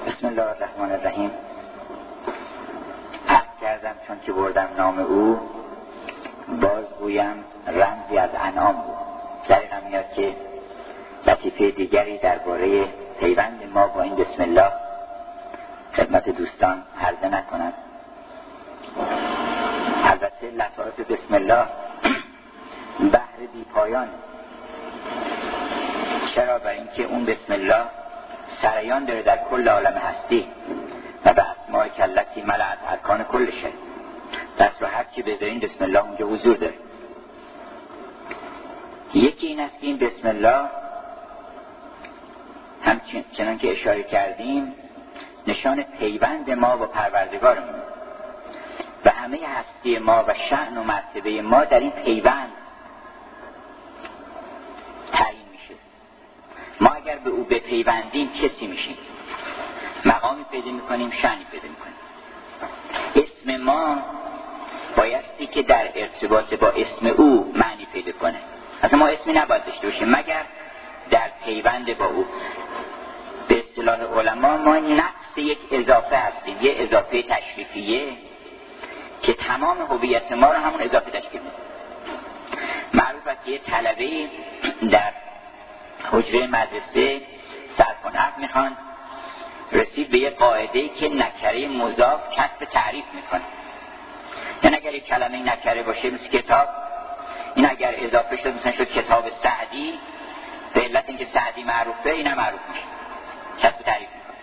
بسم الله الرحمن الرحیم. عرض کردم چون که بردم نام او باز گویم رمزی از انعام بود. دقیقا میاد که لطیفه دیگری درباره پیوند ما با این بسم الله خدمت دوستان عرضه نکنم. البته لطائف بسم الله بحر بی پایان. چرا؟ برای اینکه اون بسم الله سریان داره در کل عالم هستی و به اسماء کلتی ملعت ارکان کل شی. دست رو هر چی بذارین بسم الله اونجا حضور داره. یکی این است که این بسم الله همچنان که اشاره کردیم نشان پیوند ما با پروردگارمون و همه هستی ما و شأن و مرتبه ما در این پیوند تعیین میشه. ما اگر به او بپیوندیم کسی میشیم، مقامی پیدا میکنیم، شأنی پیدا میکنیم. اسم ما بایستی که در ارتباط با اسم او معنی پیدا کنه. اصلا ما اسمی نباید داشته باشیم مگر در پیوند با او. به اصطلاح علما ما نفس یک اضافه هستیم، یه اضافه تشریفیه که تمام هویت ما رو همون اضافه تشکیل میده. معروف است که یه طلبه در حجره مدرسه صرف و نحو میخوان، رسید به یه قاعده‌ای که نکره مضاف کسب تعریف میکنه. یعنی اگر یک کلمه نکره باشه مثل کتاب، این اگر اضافه شد مثلا شد کتاب سعدی، به علت اینکه سعدی معروفه اینم معروف میشه، کسب تعریف میکنه.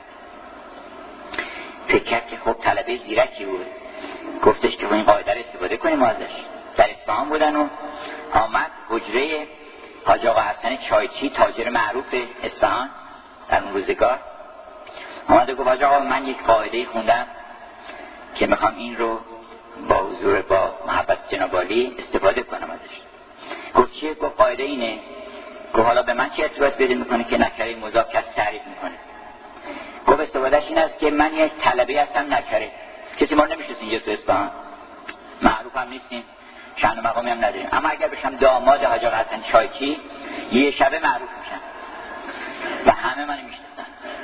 فکر کرد که خب طلبه زیرکی بود، گفتش که این قاعده رو استفاده کنیم ازش. در اصفهان بودن و آمد حجره حاج آقا حسن چایچی، تاجر معروف اصفهان در اون روزگار. آمد و گفت حاج آقا من یک قاعده خوندم که میخوام این رو با حضور با محبت جناب عالی استفاده کنم ازش. گفت چیه؟ گفت قاعده اینه. گفت حالا به من چه ارتباط پیدا میکنه که نکره مضاف کس تعریف میکنه؟ گفت استفادهش این است که من یک طلبه هستم نکره، کسی ما رو نمیشناسه اینجا تو اصفهان، معروف هم نیستیم، شأن و مقامی هم نداریم، اما اگر بشم داماد حاج آقا حسن چایچی یه شبه معروف میشم و همه منو میشناسن.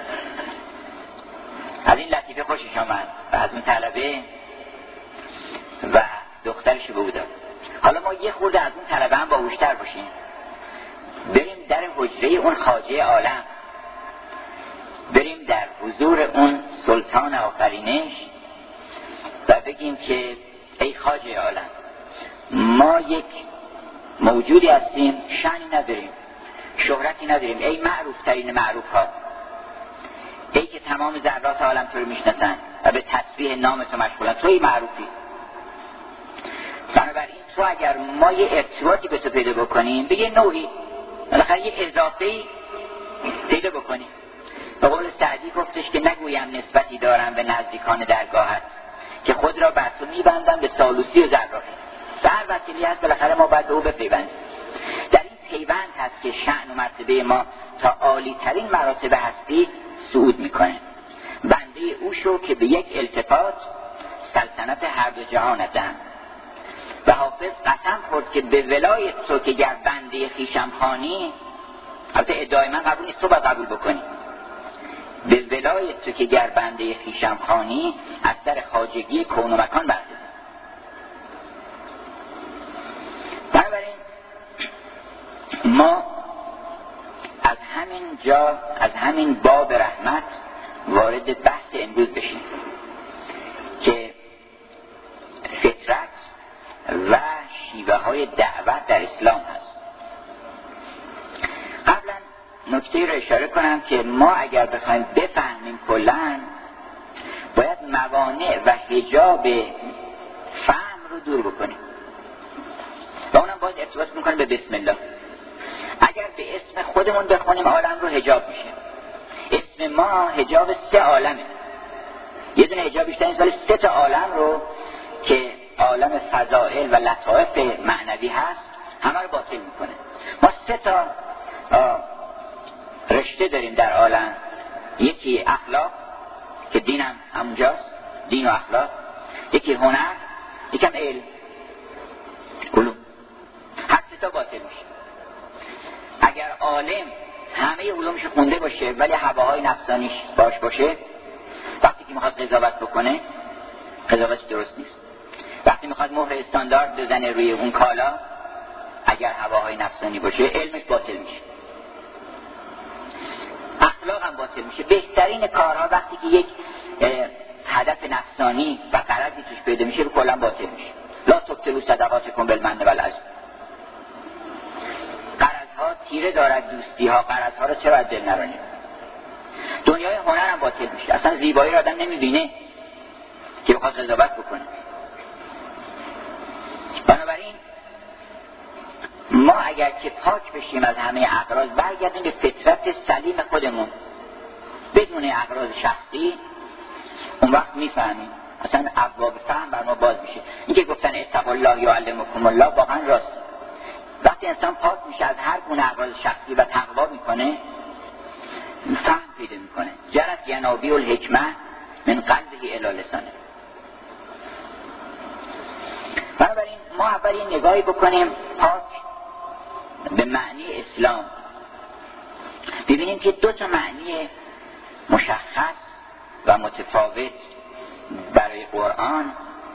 از این لطیفه خوشش آمد و از اون طلبه و دخترش بودم. حالا ما یه خورده از اون طلبه هم باهوشتر باشیم، بریم در حجره اون خواجه عالم، بریم در حضور اون سلطان آفرینش و بگیم که ای خواجه عالم، ما یک موجودی هستیم، شأنی نداریم، شهرتی نداریم، ای معروف ترین معروف ها، ای که تمام ذرات عالم تو رو میشناسن و به تسبیح نام تو مشغولن، توی معروفی. بنابراین تو اگر ما یه ارتباطی به تو پیدا بکنیم به یه نوعی بالاخره یه اضافه‌ای پیدا بکنیم. به قول سعدی گفتش که نگویم نسبتی دارم به نزدیکان درگاهت که خود را بر تو میبندم به سالوسی و زراقی. به هر وسیله هست بالاخره ما باید به او بپیوندیم. در این پیوند هست که شأن و مرتبه ما تا عالی ترین مراتب هستی صعود میکنه. بنده او شو که به یک التفات سلطنت هر دو جهانتم. و حافظ قسم خورد که به ولایت تو که گر بنده خویشم خوانی، البته ادعای من قبول نیست، تو باید قبول بکنی، به ولایت تو که گر بنده خویشم خوانی از سر خواجگی کون و مکان برخیزم. بنابراین ما از همین جا، از همین باب رحمت وارد بحث امروز بشیم که فطرت و شیوه های دعوت در اسلام هست. قبلا نکته رو اشاره کنم که ما اگر بخوایم بفهمیم کلن باید موانع و حجاب فهم رو دور بکنیم و اونم باید ارتباط میکنیم به بسم الله. اگر به اسم خودمون بخونیم عالم رو حجاب میشه. اسم ما حجاب 3 عالمه. یه دونه حجاب بیشتر این سال 3 تا عالم رو که عالم فضائل و لطائف معنوی هست همه رو باطل میکنه. ما 3 تا رشته داریم در عالم. یکی اخلاق که دین هم همونجاست، دین و اخلاق. یکی هنر، یکم علم، علوم. هر 3 تا باطل میشه. اگر عالم همه علومش خونده باشه ولی هواهای نفسانیش باشه، وقتی که میخواد قضاوت بکنه قضاوت درست نیست. وقتی میخواد مهر استاندارد بزنه روی اون کالا، اگر هواهای نفسانی باشه علمش باطل میشه، اخلاق هم باطل میشه. بهترین کارها وقتی که یک هدف نفسانی و غرضی توش پیدا میشه کلا باطل میشه. لا تبطلوا صدقاتکم بالمن والعذر. غرضها تیره دارد دوستی ها، غرضها رو چرا از دل نرانیم؟ دنیای هنر هم باطل میشه. اصلا زیبایی رو آدم نمیبینه که بخواد قضاوت بکنه. بنابراین ما اگر که پاک بشیم از همه اغراض، برگردیم به فطرت سلیم خودمون بدون اغراض شخصی، اون وقت میفهمیم اصلا ابواب فهم بر ما باز میشه. این که گفتن اتقوا الله یعلمکم الله واقعا راست. وقتی انسان پاک میشه از هر گونه اغراض شخصی و تقوا میکنه، فهم پیدا میکنه. جرت ینابیع الحکمه من قلبه الی لسانه. بنابراین ما اول یه نگاهی بکنیم پاک به معنی اسلام، ببینیم که دو تا معنی مشخص و متفاوت برای قرآن،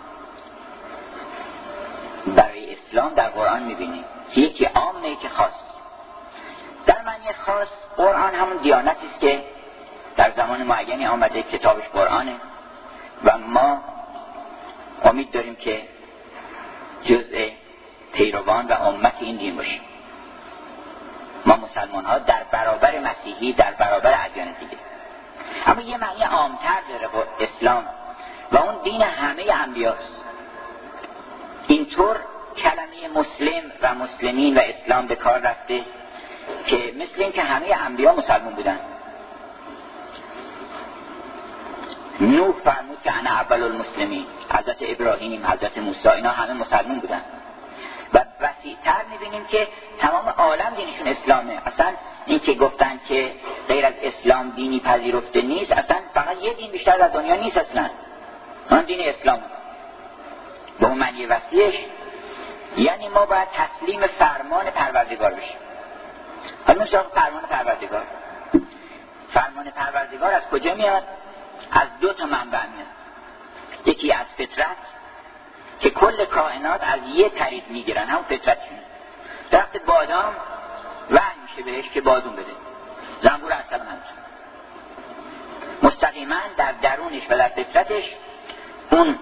برای اسلام در قرآن میبینیم. یکی عام، یکی خاص. در معنی خاص قرآن همون دیانتی است که در زمان معینی آمده، کتابش قرآنه و ما امید داریم که جزء پیروان و امت این دین باشیم. ما مسلمان ها در برابر مسیحی، در برابر ادیان دیگه. اما یه معنی عامتر داره اسلام و اون دین همه انبیاست. اینطور کلمه مسلم و مسلمین و اسلام به کار رفته که مثل این که همه انبیا مسلمان بودن. نوح فرمود که انا اول المسلمین، حضرت ابراهیم، حضرت موسی، اینا همه مسلمان بودن. و وسیع‌تر می‌بینیم که تمام عالم دینشون اسلامه. اصلا این که گفتن که غیر از اسلام دینی پذیرفته نیست، اصلا فقط یه دین بیشتر در دنیا نیست اصلا، اون دین اسلام. به اون معنی وسیعش یعنی ما باید تسلیم فرمان پروردگار بشیم. حالا مثلا فرمان پروردگار، فرمان پروردگار از کجا میاد؟ از دو تا منبع میاد. یکی از فطرت که کل کائنات از یه طریق میگیرن، همون فطرتشون. درخت بادام وحی میشه بهش که بادون بده، زنبور عسل همچون مستقیما در درونش و در فطرتش اون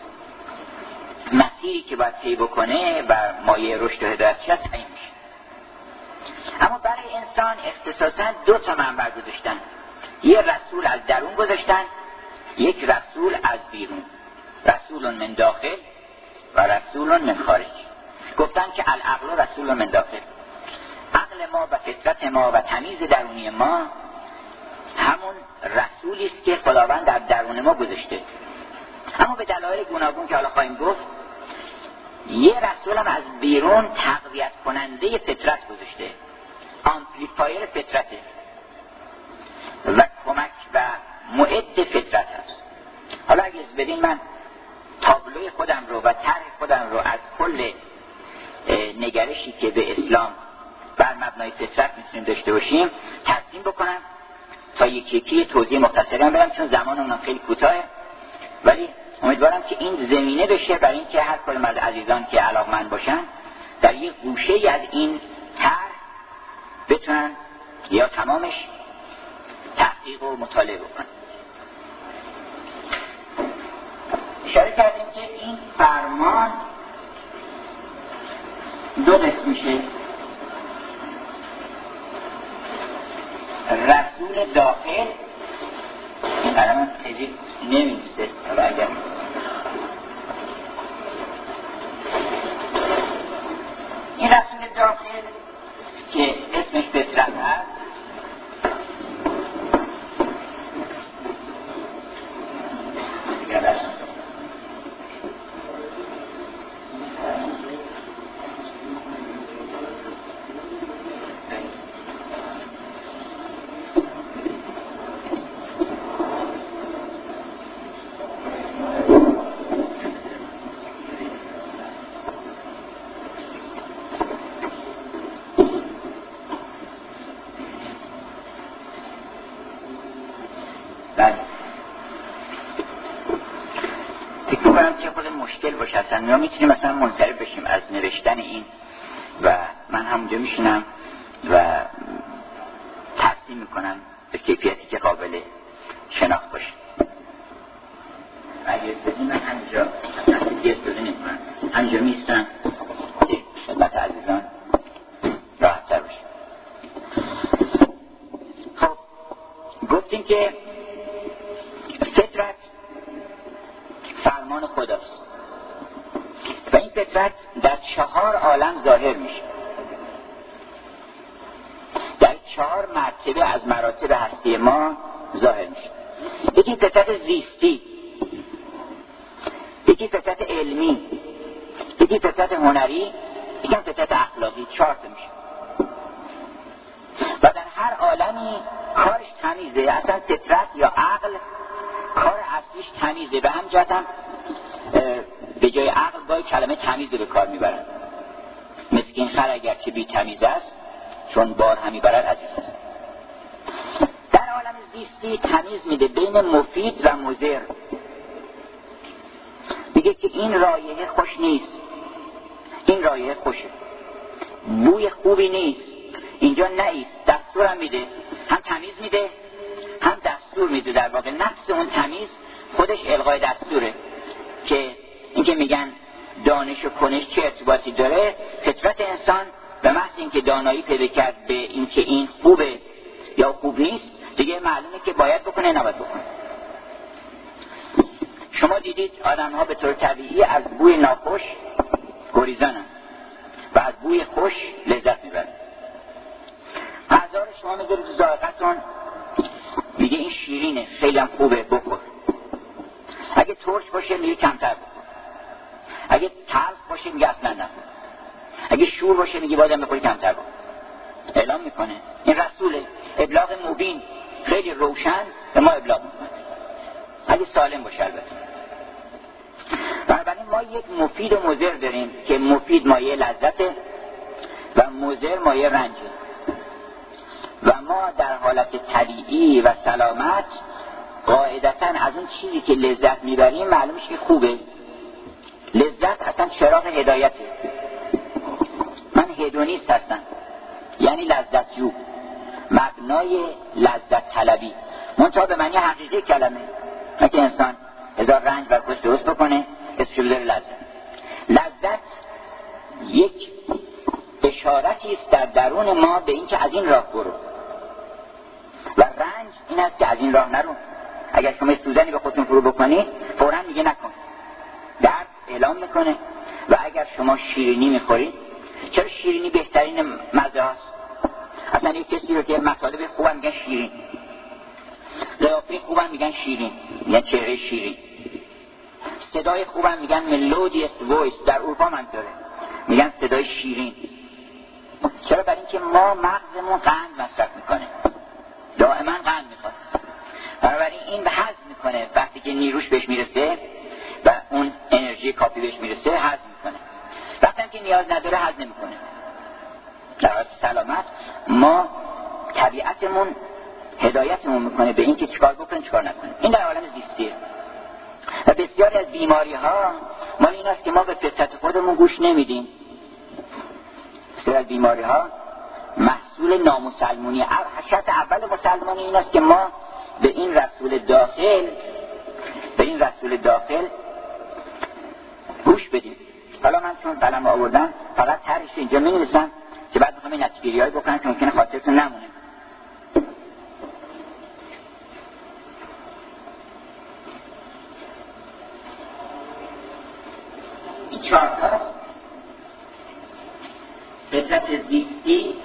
مسیری که باید طی بکنه و مایه رشد و هدایتش هست تعیین میشه. اما برای انسان اختصاصا دو تا منبع گذاشتن، یه رسول از درون گذاشتن، یک رسول از بیرون، رسول من داخل و رسول من خارج. گفتن که العقل رسول من داخل، عقل ما و فطرت ما و تمیز درونی ما همون رسولی است که خداوند در درون ما گذاشته. اما به دلایل گوناگون که حالا خواهیم گفت، یه رسول هم از بیرون تقویت کننده فطرت گذاشته، آمپلیفایر فطرته و کمک و معد فطرت هست. حالا اگه بدین من تابلوی خودم رو و طرح خودم رو از کل نگرشی که به اسلام بر مبنای فطرت میتونیم داشته باشیم تقسیم بکنم تا یکی یکی توضیح مختصری هم بدم، چون زمان اونم خیلی کوتاهه، ولی امیدوارم که این زمینه بشه برای اینکه هر کدوم از عزیزان که علاقمند باشن در یک گوشه از این طرح بتونن یا تمامش تحقیق و مطالعه بکنن. اشاره کردیم که این فرمان دو قسم میشه، رسول داخل، این قلم خیلی نمی‌نویسه، حالا اگر این رسول داخل که اسمش فطرت هست، دیگر رسول بله. فکر می‌کنم که خود مشکل باشه اصلا ما میتونیم مثلا منصرف بشیم از نوشتن این و من همونجا میشینم و ترسیم میکنم به کیفیتی که قابل شناخت باشه. اگه استدی من همینجا اصلا دیگه استدی نمی‌کنم، همینجا میستم که خدمت عزیزان راحت تر باشه. خب گفتیم که فطرت فرمان خداست و این فطرت در 4 عالم ظاهر میشه، در 4 مرتبه از مراتب هستی ما ظاهر میشه. یکی فطرت زیستی، یکی فطرت علمی، یکی فطرت هنری، یکی فطرت اخلاقی. 4 تا میشه و در هر عالمی کارش تمیزه. اصلا فطرت یا عقل کار اصلیش تمیزه. به هم جهت هم به جای عقل باید کلمه تمیز به کار میبرن. مسکین خر اگر که بی تمیز است چون بار همی برد عزیز است. در عالم زیستی تمیز میده بین مفید و مضر. میگه که این رایحه خوش نیست، این رایحه خوشه، بوی خوبی نیست، اینجا نیست. دستور هم میده، هم تمیز میده هم دستور میده. در واقع نفس اون تمیز خودش الغای دستوره. که اینکه میگن دانش و کنش چه ارتباطی داره، فطرت انسان به محض اینکه دانایی پیدا کرد به اینکه این خوبه یا خوب نیست دیگه معلومه که باید بکنه نباید بکنه. شما دیدید آدم ها به طور طبیعی از بوی ناخوش گریزانن و از بوی خوش لذت میبرن. غذا رو شما میذارید تو ذائقه‌تون، میگه این شیرینه خیلی هم خوبه بخور. اگه ترش باشه میگه کمتر بخور، اگه تلخ باشه میگه اصلا نخور، اگه شور باشه میگه بازم بخوری کمتر بخور. اعلام میکنه. این رسول ابلاغ مبین خیلی روشن به ما ابلاغ میکنه اگه سالم باشه البته. بنابراین ما یک مفید و مضر داریم که مفید مایه لذته و مضر مایه رنجه و ما در حالت طبیعی و سلامت قاعدتاً از اون چیزی که لذت میبریم معلومش که خوبه. لذت اصلا چراغ هدایته. من هدونیست هستم یعنی لذت جو، مبنای لذت طلبی، منتها به معنی حقیقی کلمه. نه که انسان هزار رنج بر خودش درست بکنه اسمش بذاره لذت. لذت یک اشارتی است در درون ما به این که از این راه برو و رنج این است که از این راه نرو. اگر شما سوزنی به خودتون فرو بکنی فوراً میگه نکن، درد اعلام میکنه. و اگر شما شیرینی میخورید، چرا شیرینی بهترین مزه هاست؟ اصلا یک کسی رو که مطالب خوبم میگن شیرین، قیافه خوبم میگن شیرین، میگن چهره شیرین، صدای خوبم میگن melodious voice. در اروپا منطوره میگن صدای شیرین. چرا؟ برای اینکه ما مغزمون قند مصرف میکنه، دائما قند میخواد. بنابراین این هضم میکنه. وقتی که نیروش بهش میرسه و اون انرژی کافی بهش میرسه هضم میکنه. وقتی که نیاز نداره هضم نمیکنه. در حالت سلامت ما طبیعتمون هدایتمون میکنه به این که چیکار بکنیم چیکار نکنیم. این در عالم زیستیه. و بسیاری از بیماری ها مال این است که ما به فطرت خودمون گوش نمیدیم. بسیاری از بیماری ها محصول نامسلمونی. شرط اول مسلمانی این است که ما به این رسول داخل گوش بدیم. حالا من چون قلم آوردم فقط طرحش اینجا می‌نویسم که بعد می‌خوام این نتیجه‌گیری‌های بکنم که ممکنه خاطرتون نمونه. این 4 تاست: فطرت زیستی،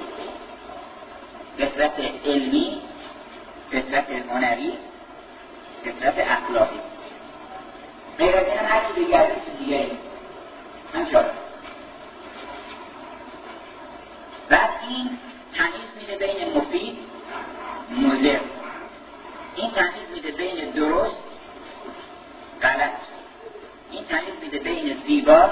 فطرت علمی، فطرت هنری، فطرت اخلاقی. غیر از این هر چی دیگری دیگری هم 4. بعد این تمیز میده بین مفید مضر، این تمیز میده بین درست غلط، این تمیز میده بین زیبا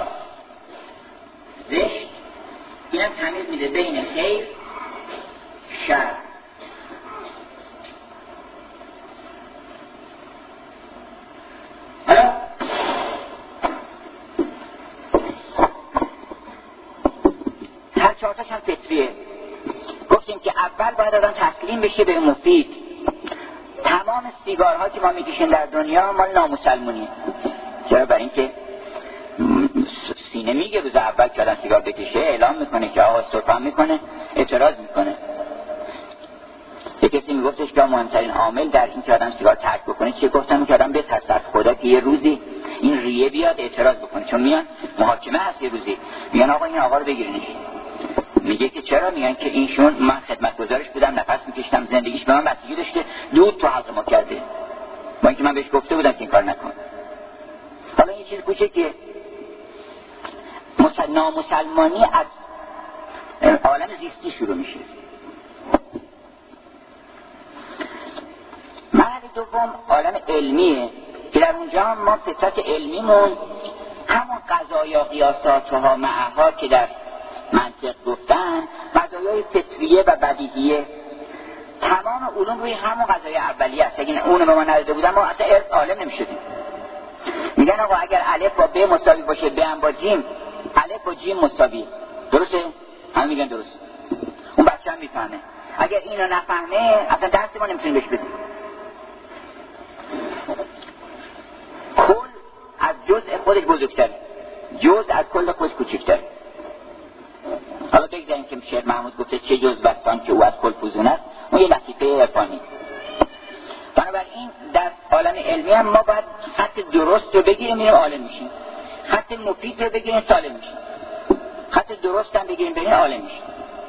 زشت، این هم تمیز میده بین خیر شر. بقیه‌اش هم فطریه. گفتیم که اول باید آدم تسلیم بشه به مفید. تمام سیگارها که ما میکشیم در دنیا مال نامسلمونیه. چرا؟ برای اینکه سینه میگه روز اول که آدم سیگار بکشه اعلام میکنه که آقا استفاده میکنه، اعتراض میکنه. یه کسی میگفتش که مهمترین عامل در این که آدم سیگار ترک بکنه چیه؟ گفتم که آدم بترسه از خدا که یه روزی این ریه بیاد اعتراض بکنه. چون میان محاکمه هست یه روزی میگن آقا این آقا رو بگیرینش. میگه که چرا؟ میگن که اینشون من خدمتگزارش بودم، نفس میکشتم، زندگیش به من بستگی داشته، دود تو حلق ما کرده، با اینکه من بهش گفته بودم که این کار نکن. حالا این چیز کوچیکه. نامسلمانی از عالم زیستی شروع میشه. مرحله دوم عالم علمیه که در اونجا ما فطرت علمیمون همون قضایا قیاسات ها معها که در منطق گفتن قضایای فطریه و بدیهیه. تمام علوم روی همون قضایای اولیه است. اگه اونو به ما نداده بودن ما اصلا عالم نمیشدیم. میگن آقا اگر الف با ب مساوی باشه ب هم با جیم، الف با جیم مساوی. درسته؟ هم میگن درست. اون بچه هم میفهمه. اگر اینو نفهمه اصلا درس ما نمیتونیم بهش بدیم. کل از جزء خودش بزرگتر، جزء از کل خودش کوچکتر. حالا بگذاریم که شعر محمود گفته چه جزء بستان که او از کل فزون است، اون یه لطیفه عرفانی. بنابراین در عالم علمی هم ما باید خط درست رو بگیریم میریم عالم میشیم، خط مفید رو بگیریم سالم میشیم، خط درست هم بگیریم بریم عالم میشیم.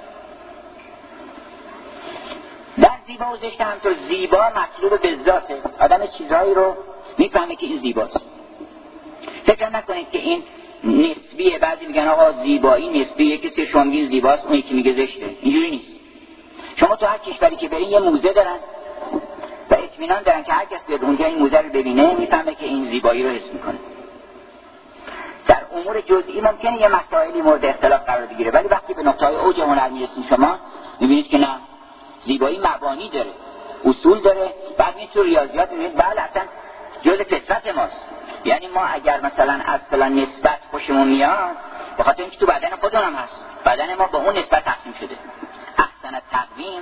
در زیبا و زشت همطور زیبا مطلوب به ذاته. آدم چیزهایی رو میفهمه که این زیباست. فکر نکنید که این نسبیه. بعضی میگن آقا زیبایی نسبیه، کسی شما میگین زیباست اون یکی میگه زشته. اینجوری نیست. شما تو هر کشوری که برین یه موزه دارن و اطمینان دارن که هر کس بیاد اونجا این موزه رو ببینه میفهمه که این زیبایی رو حس میکنه. در امور جزئی ممکنه یه مسائلی مورد اختلاف قرار بگیره، ولی وقتی به نقطه اوج هنر میرسین شما میبینید که نه، زیبایی مبانی داره، اصول داره. بعد میتونید تو ریاضیات میبینید بله اصلا جزء فطرت ماست. یعنی ما اگر مثلا از فلان نسبت خوشمون میاد به خاطر اینکه تو بدن خودمون هست، بدن ما به اون نسبت تقسیم شده. احسن تقویم،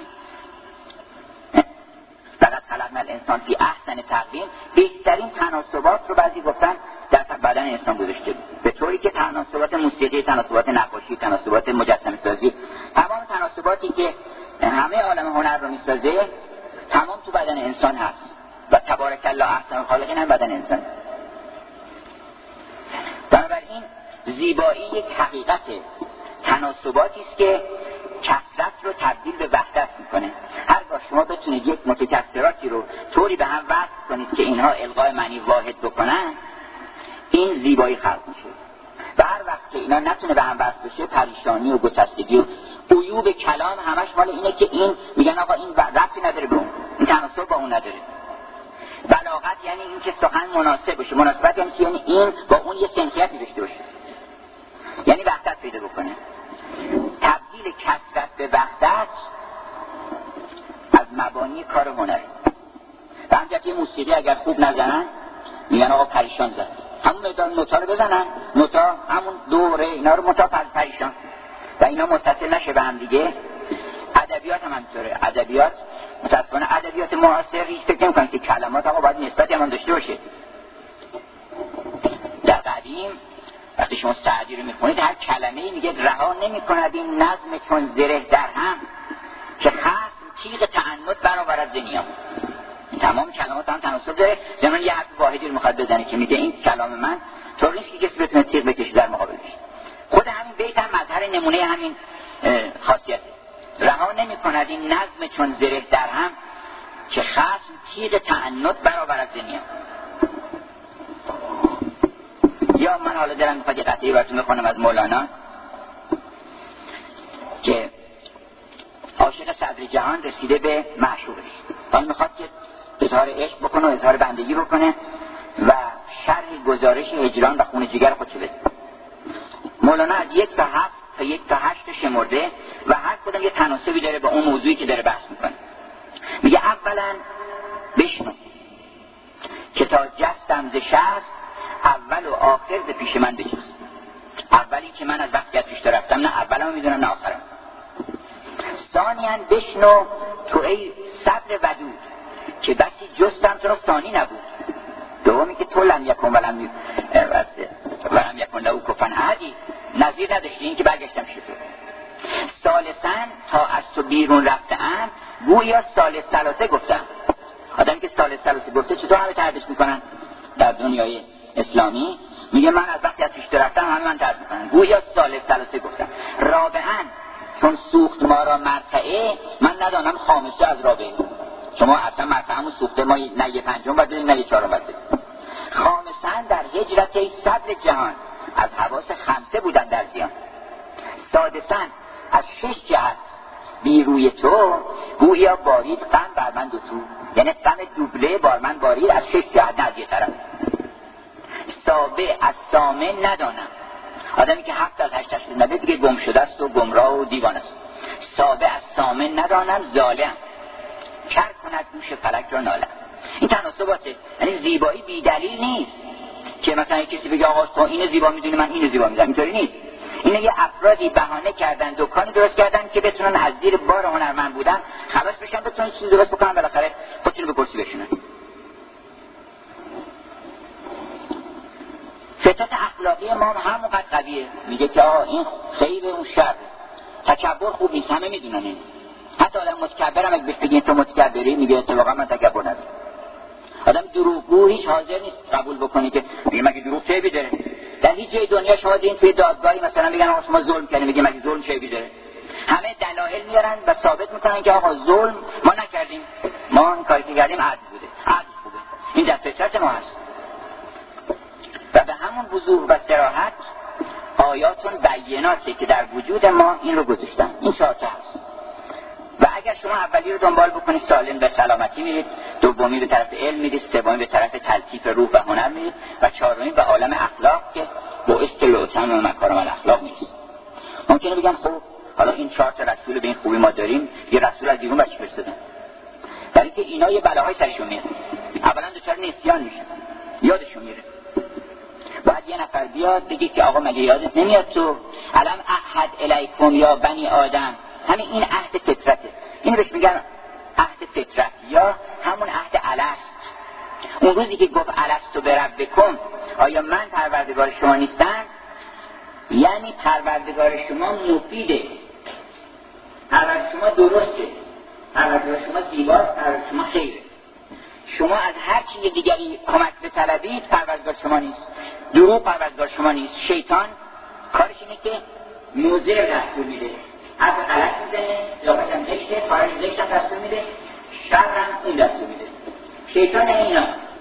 فقط خلقنا الانسان فی احسن تقویم، بهترین تناسبات رو بعضی گفتن در بدن انسان گذاشته، به طوری که تناسبات موسیقی، تناسبات نقاشی، تناسبات مجسمه سازی، تمام تناسباتی که همه عالم هنر رو میسازه تمام تو بدن انسان هست و تبارک الله احسن الخالقین هم بدن انسان. بنابراین زیبایی یک حقیقت تناسباتی است که کثرت رو تبدیل به وحدت میکنه. هرگاه شما بتونید یک متکثراتی رو طوری به هم وصل کنید که اینها القای معنی واحد بکنن، این زیبایی خلق میشه. و هر وقت که اینا نتونه به هم وصل بشه، پریشانی و گسستگی و عیوب کلام همش مال اینه که این میگن آقا این ربطی نداره به اون، این تناسب با اون نداره. بلاغت یعنی این که سخن مناسب باشه، مناسبت یعنی این با اون یه سنخیتی داشته باشه، یعنی وحدت پیدا بکنه. تبدیل کثرت به وحدت از مبانی کار هنره. و همجا که موسیقی اگر خوب نزنن میگن آقا پریشان زد، همون مقدار نوتا رو بزنن، نوتا همون دوره اینا رو متا پریشان و اینا متصل نشه به هم دیگه. ادبیات هم همینطوره. ادبیات متاسفانه ادبیات معاصر هیچ فکر نمی‌کنن که کلمات آقا باید نسبتی هم داشته باشه. در قدیم وقتی شما سعدی رو میخونید هر کلمه‌ای میگه رها نمی‌کند این نظم چون زره در هم که خصم تیغ تعنت برآورد ز نیام. تمام کلمات هم تناسب داره. زمان یه حرف واحدی رو میخواد بزنه که میگه این کلام من طور نیست که کسی بتونه تیغ بکشه در مقابلش. خود همین بیت هم مظهر نمونه همین خاصیت. رها نمی‌کند این نظم چون زره در هم که خصم تیغ تعنت برآورد ز نیام. یا من حالا دلم میخواد یه قطعی براتون بخونم از مولانا که عاشق صدر جهان رسیده به معشوقش، حالا میخواد که اظهار عشق بکنه و اظهار بندگی بکنه و شرح گزارش هجران و خون جگر خودشو بده. مولانا از 1 تا 7 تا 1 تا 8 شمرده و هر کدوم یه تناسبی داره با اون موضوعی که داره بحث میکنه. میگه اولا بشنو که تا جستم ز شست اول و آخر ز پیش من بجست. اولی که من از وقتی از پیش رفتم نه اولمو میدونم نه آخرم. ثانیاً بشنو تو ای صدر ودود که بسی جستم تو را ثانی نبود. دومی که تو لم یکن ولم یکن له کفوا احد، نظیر نداشتی، این که برگشتم شده. ثالثاً تا از تو بیرون رفته‌ام گویا ثالث ثلاثه گفتم. آدمی که ثالث ثلاثه گفته چطور همه تردش میکنن در دنیای اسلامی؟ میگه من از وقتی از پیش رفتم همه من ترد میکنن، گویا ثالث ثلاثه گفتم. رابعاً چون سوخت ما را مرتعه، من ندانم خامسه از رابعه. شما اصلا مرتعه‌مو سوخته، ما نه یه پنجم باید بدیم نه یه چهارم باید بدیم. خامساً در هجرت ای صدر جهان، از حواس خمسه بودن در زیان. سادساً از 6 جهت بی روی تو گویا بارید غم بر من دو تو، یعنی غم دوبله بار من بارید از 6 جهت، نه از یه طرف. سابع از سامن ندانم، آدمی که 7 از 8 تشخیص نده دیگه گم شده است و گمراه و دیوانه است. سابع از سامن ندانم ظالم، کر کند گوش فلک را نالم. این تناسباته، یعنی زیبایی بی دلیل نیست که مثلا کسی بگه آقا تو اینو زیبا میدونی من اینو زیبا میدونم، اینطوری نیست. اینه یه افرادی بهانه کردن، دکانی درست کردن که بتونن از زیر بار هنرمند بودن خلاص بشن، بتونن چیزی درست بکنن، بالاخره خودشونو به کرسی بشونن. فطرت اخلاقی ما همونقدر قویه، میگه که آقا این خیر اون شر، تکبر خوب نیست، همه میدونن این. حتی آدم متکبرم اگه بهش بگین تو متکبری، میگه اتفاقا من تکبر ندارم. آدم دروغگو هیچ حاضر نیست قبول بکنه که میگه مگه دروغ چه بیداره. در هیچ جای دنیا شما دیدین توی دادگاهی مثلا میگن آقا شما ظلم کردین، میگه مگه ظلم چه بیداره. همه دلایل میارن و ثابت میکنن که آقا ظلم ما نکردیم، ما این کاری که کردیم عدل بوده، عدل خوبه. این در فطرت ما هست. و به همون وضوح و صراحت آیاتون بیناتی که در وجود ما این رو گذاشتن. این چهارتا هست. و اگر شما اولی رو دنبال بکنید سالم به سلامتی میرید، دومی به طرف علم میرید، سومی به طرف تلطیف روح و هنر میرید و چهارمی به عالم اخلاق که بعثت لأتمم مکارم الاخلاق نیست. ممکنه بگن خب حالا این 4 تا رسول به این خوبی ما داریم، یه رسول از بیرون بچه فرستادن، برای که اینا یه بلاهای سرشون میاد. اولا دچار نسیان میشن، یادشون میره. باید یه نفر بیاد بگه که آقا مگه یادت نمیاد تو علم احد الیکم یا بنی آدم. همین این عهد فطرته، اینو بهش میگن عهد فطرت یا همون عهد الست. اون روزی که گفت الست بربکم، آیا من پروردگار شما نیستم؟ یعنی پروردگار شما مفیده، پروردگار شما درسته، پروردگار شما زیباست، پروردگار شما خیره. شما از هر چیز دیگری کمک بطلبید پروردگار شما نیست. دروغ پروردگار شما نیست. شیطان کارش اینه که موزه دستور میده، حرف غلط میزنه، لاغت هم زشته، کارش زشت هم دستور میده، شر هم اون دستور میده. شیطان اینا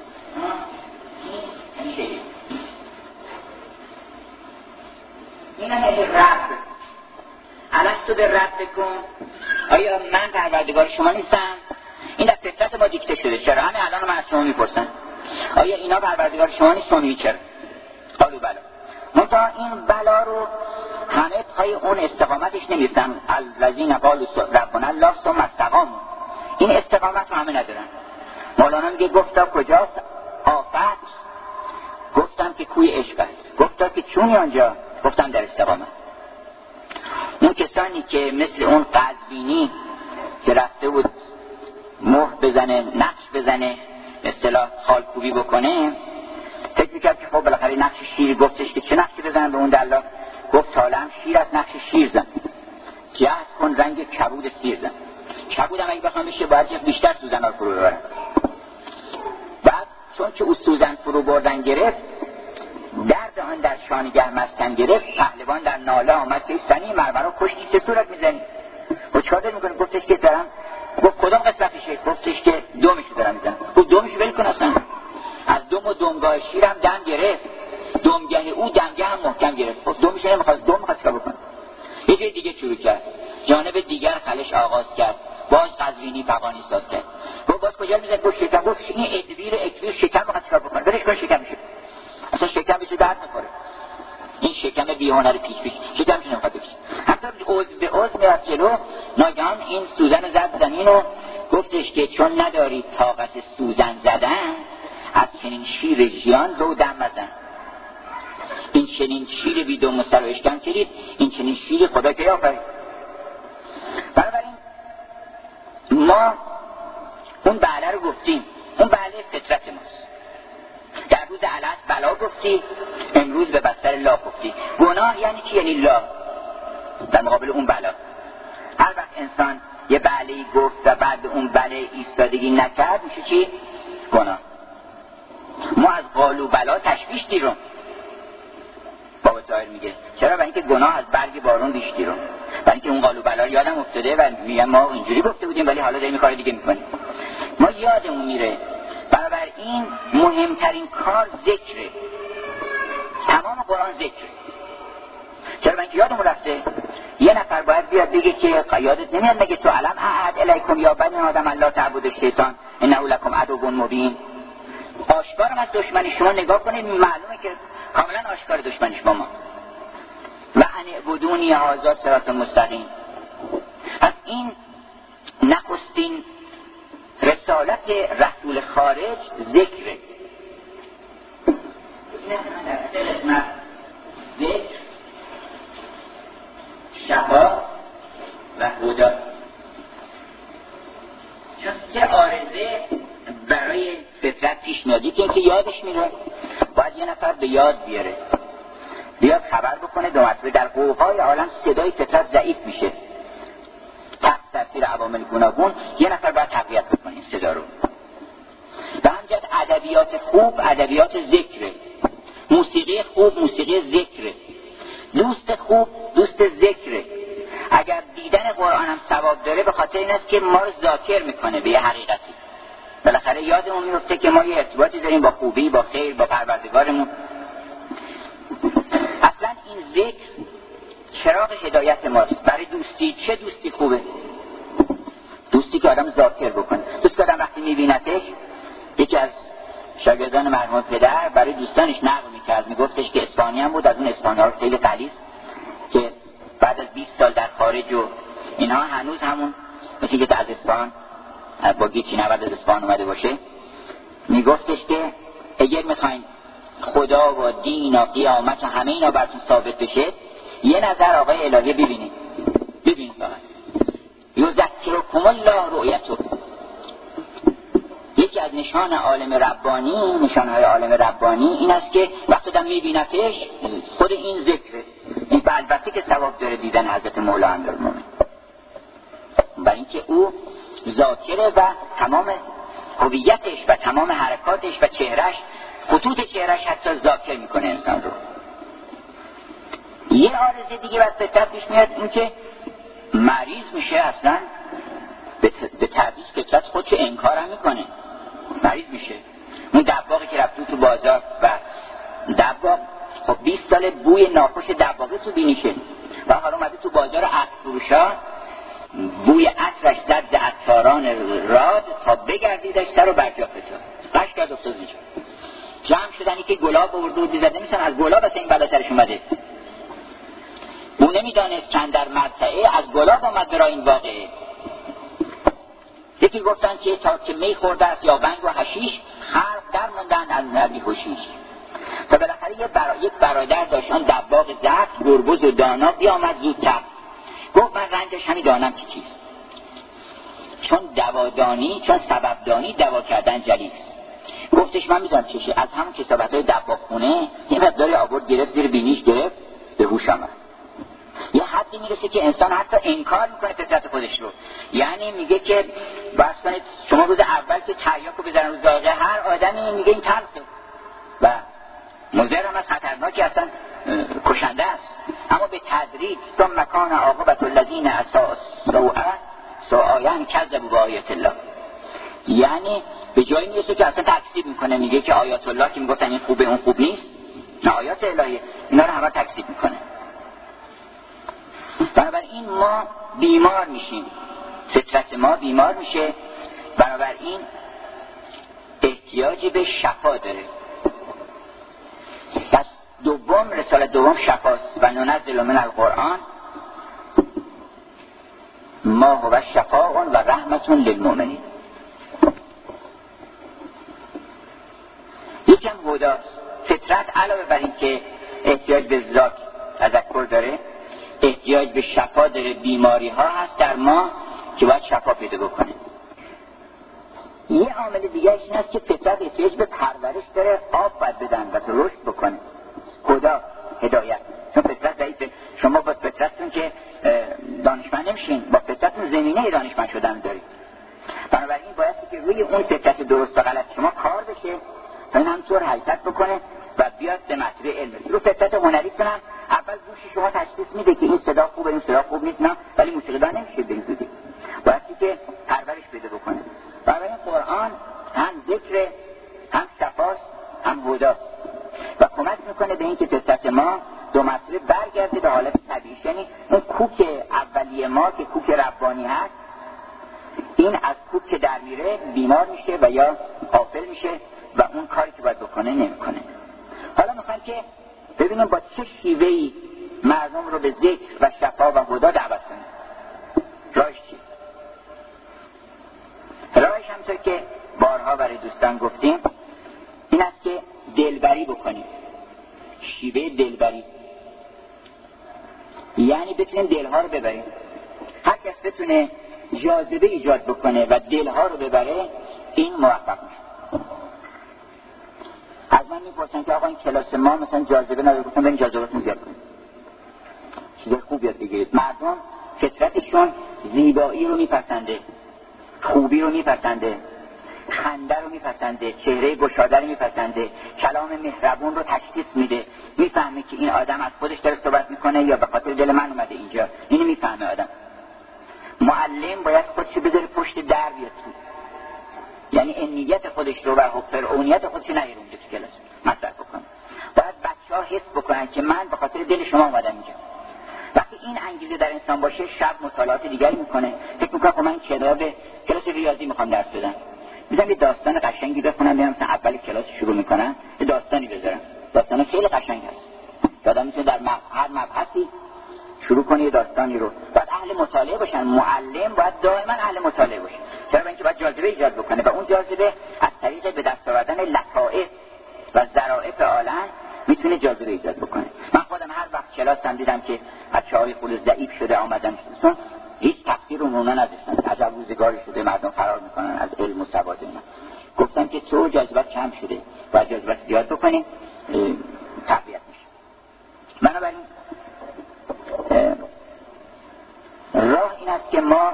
این هم یه رب. الستو به رب بکن، آیا من پروردگار شما نیستم؟ این در فطرت ما دیکته شده. چرا؟ همه الان من از شما میپرسن آیا اینا پروردگار شما نیستم؟ میگی چرا؟ قالو بلا. منتها این بلا رو همه پای اون استقامتش نمیفتن. الذین قالوا ربنا الله ثم استقاموا. این استقامت رو همه ندارن. مولانا میگه گفتا کجاست آفت؟ گفتم که کوی عشق است. گفتا که چونی آنجا؟ گفتم در استقامت. اون کسانی که مثل اون قزوینی که رفته بود مهر بزنه، نقش بزنه، به اصطلاح خالکوبی بکنه، فکر میکرد که خب بالاخره نقش شیر، گفتش که چه نقشی بزنم به اون دلا؟ گفت طالعم شیر از نقش شیر زن، جهد کن رنگ کبود سیر زن. کبود هم اگه بخوام بشه باید بیشتر سوزن ها فرو ببرن. بعد چون که او سوزن فرو بردن گرفت، درد آن در شانگه مسکن گرفت، پهلوان در ناله آمد که سنی مرمرا کشتی چه صورت میزنی؟ و چهار دل میکنه. گفتش که دارم. گفت کدام قسمتشه؟ گفتش که دومشو دارم میزنم. گفت دومشو ول کن اصلا. از دوم و دمگاه شیرم دم گرفت، دمگه او دمگه هم محکم گرفت. گفت دومشو نمیخواست، دوم میخواست کار بکن. یه جای دیگه شروع کرد، جانب دیگر خلش آغاز کرد، باز قزوینی فغانی ساز کرد. گفت باز کجا میزنه؟ گفت شکم. گفت این ادویر شکم میخواست کار بکن، برش کن شکم میشه. اصلا شکم بشه درد میخوره. این شکم بیهنر پیش شکمش نمیخواد بکشه. حتی عضو به عضو میرفت جلو. ناگهان این سوزن زد زمین و گفتش که چون نداری طاقت سوزن زدن، از چنین شیر ژیان رو دم مزن. این چنین شیر بی دم و سر و اشکم کردید، این چنین شیر خدا که آفرید. بنابراین ما اون بله رو گفتیم، اون بله فطرت ماست. در روز الست بلا گفتی، امروز به بستر لا گفتی. گناه یعنی چی؟ یعنی لا در مقابل اون بلا. هر وقت انسان یه بله‌ای گفت و بعد اون بله ایستادگی نکرد میشه چی؟ گناه. ما از قالو بلا تشویش دیرم. بابا طاهر میگه چرا؟ برای اینکه گناه از برگ بارون بیش دیرم. برای اینکه اون قالو بلا یادم افتاده و میگم ما اینجوری گفته بودیم ولی حالا داریم کار دیگه میکنیم. ما یادمون میره. بنابراین مهمترین کار ذکره. تمام قرآن ذکره. چرا؟ برای اینکه یادمون رفته. یه نفر باید بیاد بگه که یادت نمیاد مگه تو علم اعد الیکم یا بنی آدم الله تعبدوا الشیطان انه لکم عدو مبین. آشکارم از دشمنی شما نگاه کنید، معلومه که کاملا آشکار دشمنیش با ما. و ان اعبدونی هذا صراط مستقیم. از این نخستین رسالت رسول خارج ذکره. ذکر، شفا و هدا. چون سه عارضه برای فطرت پیش میاد. که اینکه یادش میره، باید یه نفر به یاد بیاره، بیاد خبر بکنه. دو مرتبه در قوقای عالم صدای فطرت ضعیف میشه تحت تاثیر عوامل گوناگون. یه نفر باید تقویت بکنه این صدا رو. به همجد ادبیات خوب ادبیات ذکره، موسیقی خوب موسیقی ذکره، دوست خوب دوست ذکره. اگر دیدن قرآن هم ثواب داره به خاطر این است که ما رو ذاکر میکنه به یه حقیقتی. بالاخره یادمون میفته که ما یه ارتباطی داریم با خوبی، با خیر، با پروردگارمون. اصلا این ذکر چراغ هدایت ماست برای دوستی. چه دوستی خوبه؟ دوستی که آدم ذاکر بکنه. دوستی که آدم وقتی میبینتش، یکی از شاگردان مرحوم پدر برای دوستانش نقل میکرد، میگفتش که اصفهانی هم بود، از اون اصفهانی ها خیلی غلیظ که بعد از 20 سال در خارج و اینها هنوز همون مثل که از اصفهان با گیچی 90 از اصفهان اومده باشه. میگفتش که اگر میخواین خدا و دین و قیامت و همه اینا براتون ثابت بشه، یه نظر آقای الهی ببینید فقط. یذکرکم الله رؤیته. یکی از نشان عالم ربانی، نشانهای عالم ربانی این است که وقتی آدم میبینتش خود این ذکره. این البته که ثواب داره دیدن حضرت مولا امیرالمومنین، برای اینکه او ذاکره و تمام هویتش و تمام حرکاتش و چهرش، خطوط چهرش حتی ذاکر میکنه انسان رو. یه عارضه دیگه بس فطرت پیش میاد، این که مریض میشه، اصلا به تدریج فطرت خودشو انکار هم میکنه، مریض میشه. اون دباغی که رفت تو بازار و دباغ خب 20 سال بوی ناخوش دباغی تو بینیشه و حالا اومده تو بازار عطر فروشا، بوی عطرش زد ز عطاران راد تا بگردیدش سر و برجا فتا قش کرد افتاد اینجا. جمع شدنی که گلاب آورده و بیزده میسن از گلاب اصلا این بلا سرش اومده. او نمیدانست چند در مرتعه از گلاب آمد برای این واقعه. یکی گفتن که تا که می خورده است یا بنگ و حشیش، خلق در موندن از نبی خوشیش. تا بالاخره یک برادر داشتن دباغ زرد، گربز و دانا بیامد زودتر. گفت من رنجش همین دانم که چیست. چون دوادانی، چون سببدانی دوا کردن جلیست. گفتش من میدونم چشه. از همون کسابتهای دباغ خونه یه مقداری آورد گرفت زیر بینیش گرفت، به هوش آمد. یه حدی میرسه که انسان حتی انکار میکنه فطرت خودش رو. یعنی میگه که بس کنید شما روز اول که تریاکو بزنن رو زاغه، هر آدمی میگه این تلخه و مضر هم از خطرناکی، اصلا کشنده است. اما به تدریج ثم کان عاقبة الذین اساءوا سوءا کذبوا بآیات الله. یعنی به جایی میرسه که اصلا تکذیب میکنه، میگه که آیات الله که میگفتن این خوبه اون خوب نیست، نه آیات الهی، اینا رو همه تکذیب میکنه. بنابراین ما بیمار میشیم، فطرت ما بیمار میشه، بنابراین احتیاج به شفا داره. پس دوم، رسالت دوم شفاست. و ننزل من القرآن ما هو شفاء و رحمت للمؤمنین. یکم هداست. فطرت علاوه بر این که احتیاج به ذات تذکر داره، احتیاج به شفا داره. بیماری ها هست در ما که باید شفا پیدا بکنه. یه عامل دیگرش این است که فطرت احتیاج به پرورش داره، آب باید بدن و تو رشد بکنه، هدا، هدایت. چون فطرت ضعیفه. شما با فطرتتون که دانشمند نمیشین، با فطرتتون زمینه دانشمند شدن دارید. بنابراین بایستی که روی اون فطرت درست و غلط شما کار بشه تا این همطور حرکت بکنه و بیاد به مرتبه علم. رو فطرت هنریتون هم اول گوش شما تشخیص میده که این صدا خوبه، این صدا خوب نیست، نه، ولی موسیقیدان نمیشه به این زودی. بایستی که پرورش بده بکنه. بنابراین قرآن هم ذکر، هم شفاست، هم هداست و کمک میکنه به این که فطرت ما دو مرتبه برگرده به حالت طبیعی. یعنی اون کوک اولیه ما که کوک ربانی هست، این از کوک که در میره بیمار میشه و یا غافل میشه و اون کاری که باید بکنه نمیکنه. حالا میخوایم که ببینیم با چه شیوهی مردم رو به ذکر و شفا و هدا دعوت کنیم. راهش چیه؟ راهش همطور که بارها برای دوستان گفتیم این است که دلبری بکنیم. شیوه دلبری یعنی بتونیم دلها رو ببریم. هر کس بتونه جاذبه ایجاد بکنه و دلها رو ببره، این موفق میشه. از من میپرسن که آقا این کلاس ما مثلا جاذبه نداره، گفتم برین جاذبه‌تون زیاد کنید، چیز خوب یاد بگیرید. مردم فطرتشون زیبایی رو میپسنده، خوبی رو میپسنده، خنده رو میپسنده، چهره گشاده رو میپسنده، کلام مهربون رو تشخیص میده، میفهمه که این آدم از خودش داره صحبت میکنه یا به خاطر دل من اومده اینجا. اینو میفهمه آدم. معلم باید خودشو بذاره پشت در بیاد تو، یعنی امنیت خودش رو و فرعونیت خودش رو نیاره اونجا تو کلاس مطرح بکنه. باید بچه‌ها حس بکنن که من به خاطر دل شما اومدم اینجا. وقتی این انگیزه در انسان باشه، شب مطالعات دیگری میکنه، فکر میکنه که من کلاس ریاضی میخوام درس بدم، میذارم یه داستان قشنگی بخونم، بیام مثلا اول کلاس شروع میکنم یه داستانی بذارم، داستان خیلی قشنگ هست که آدم میتونه در هر مبحثی شروع کنه یه داستانی رو. باید اهل مطالعه باشن. معلم باید دائما اهل مطالعه باشه. چرا؟ اینکه باید جاذبه ایجاد بکنه و اون جاذبه از طریق به دست آوردن لطائف و ظرافت عالم میتونه جاذبه ایجاد بکنه. من خودم هر وقت کلاسم دیدم که بچه‌های خود ضعیف شده آمدن، چون هیچ تفسیر اونها نداشتن، عجب روزگاری شده مردم فرار میکنن از علم و سواد اینا. گفتم که تو جاذبت کم شده و جاذبت زیاد بکنی تقویت میشه. بنابراین راه این است که ما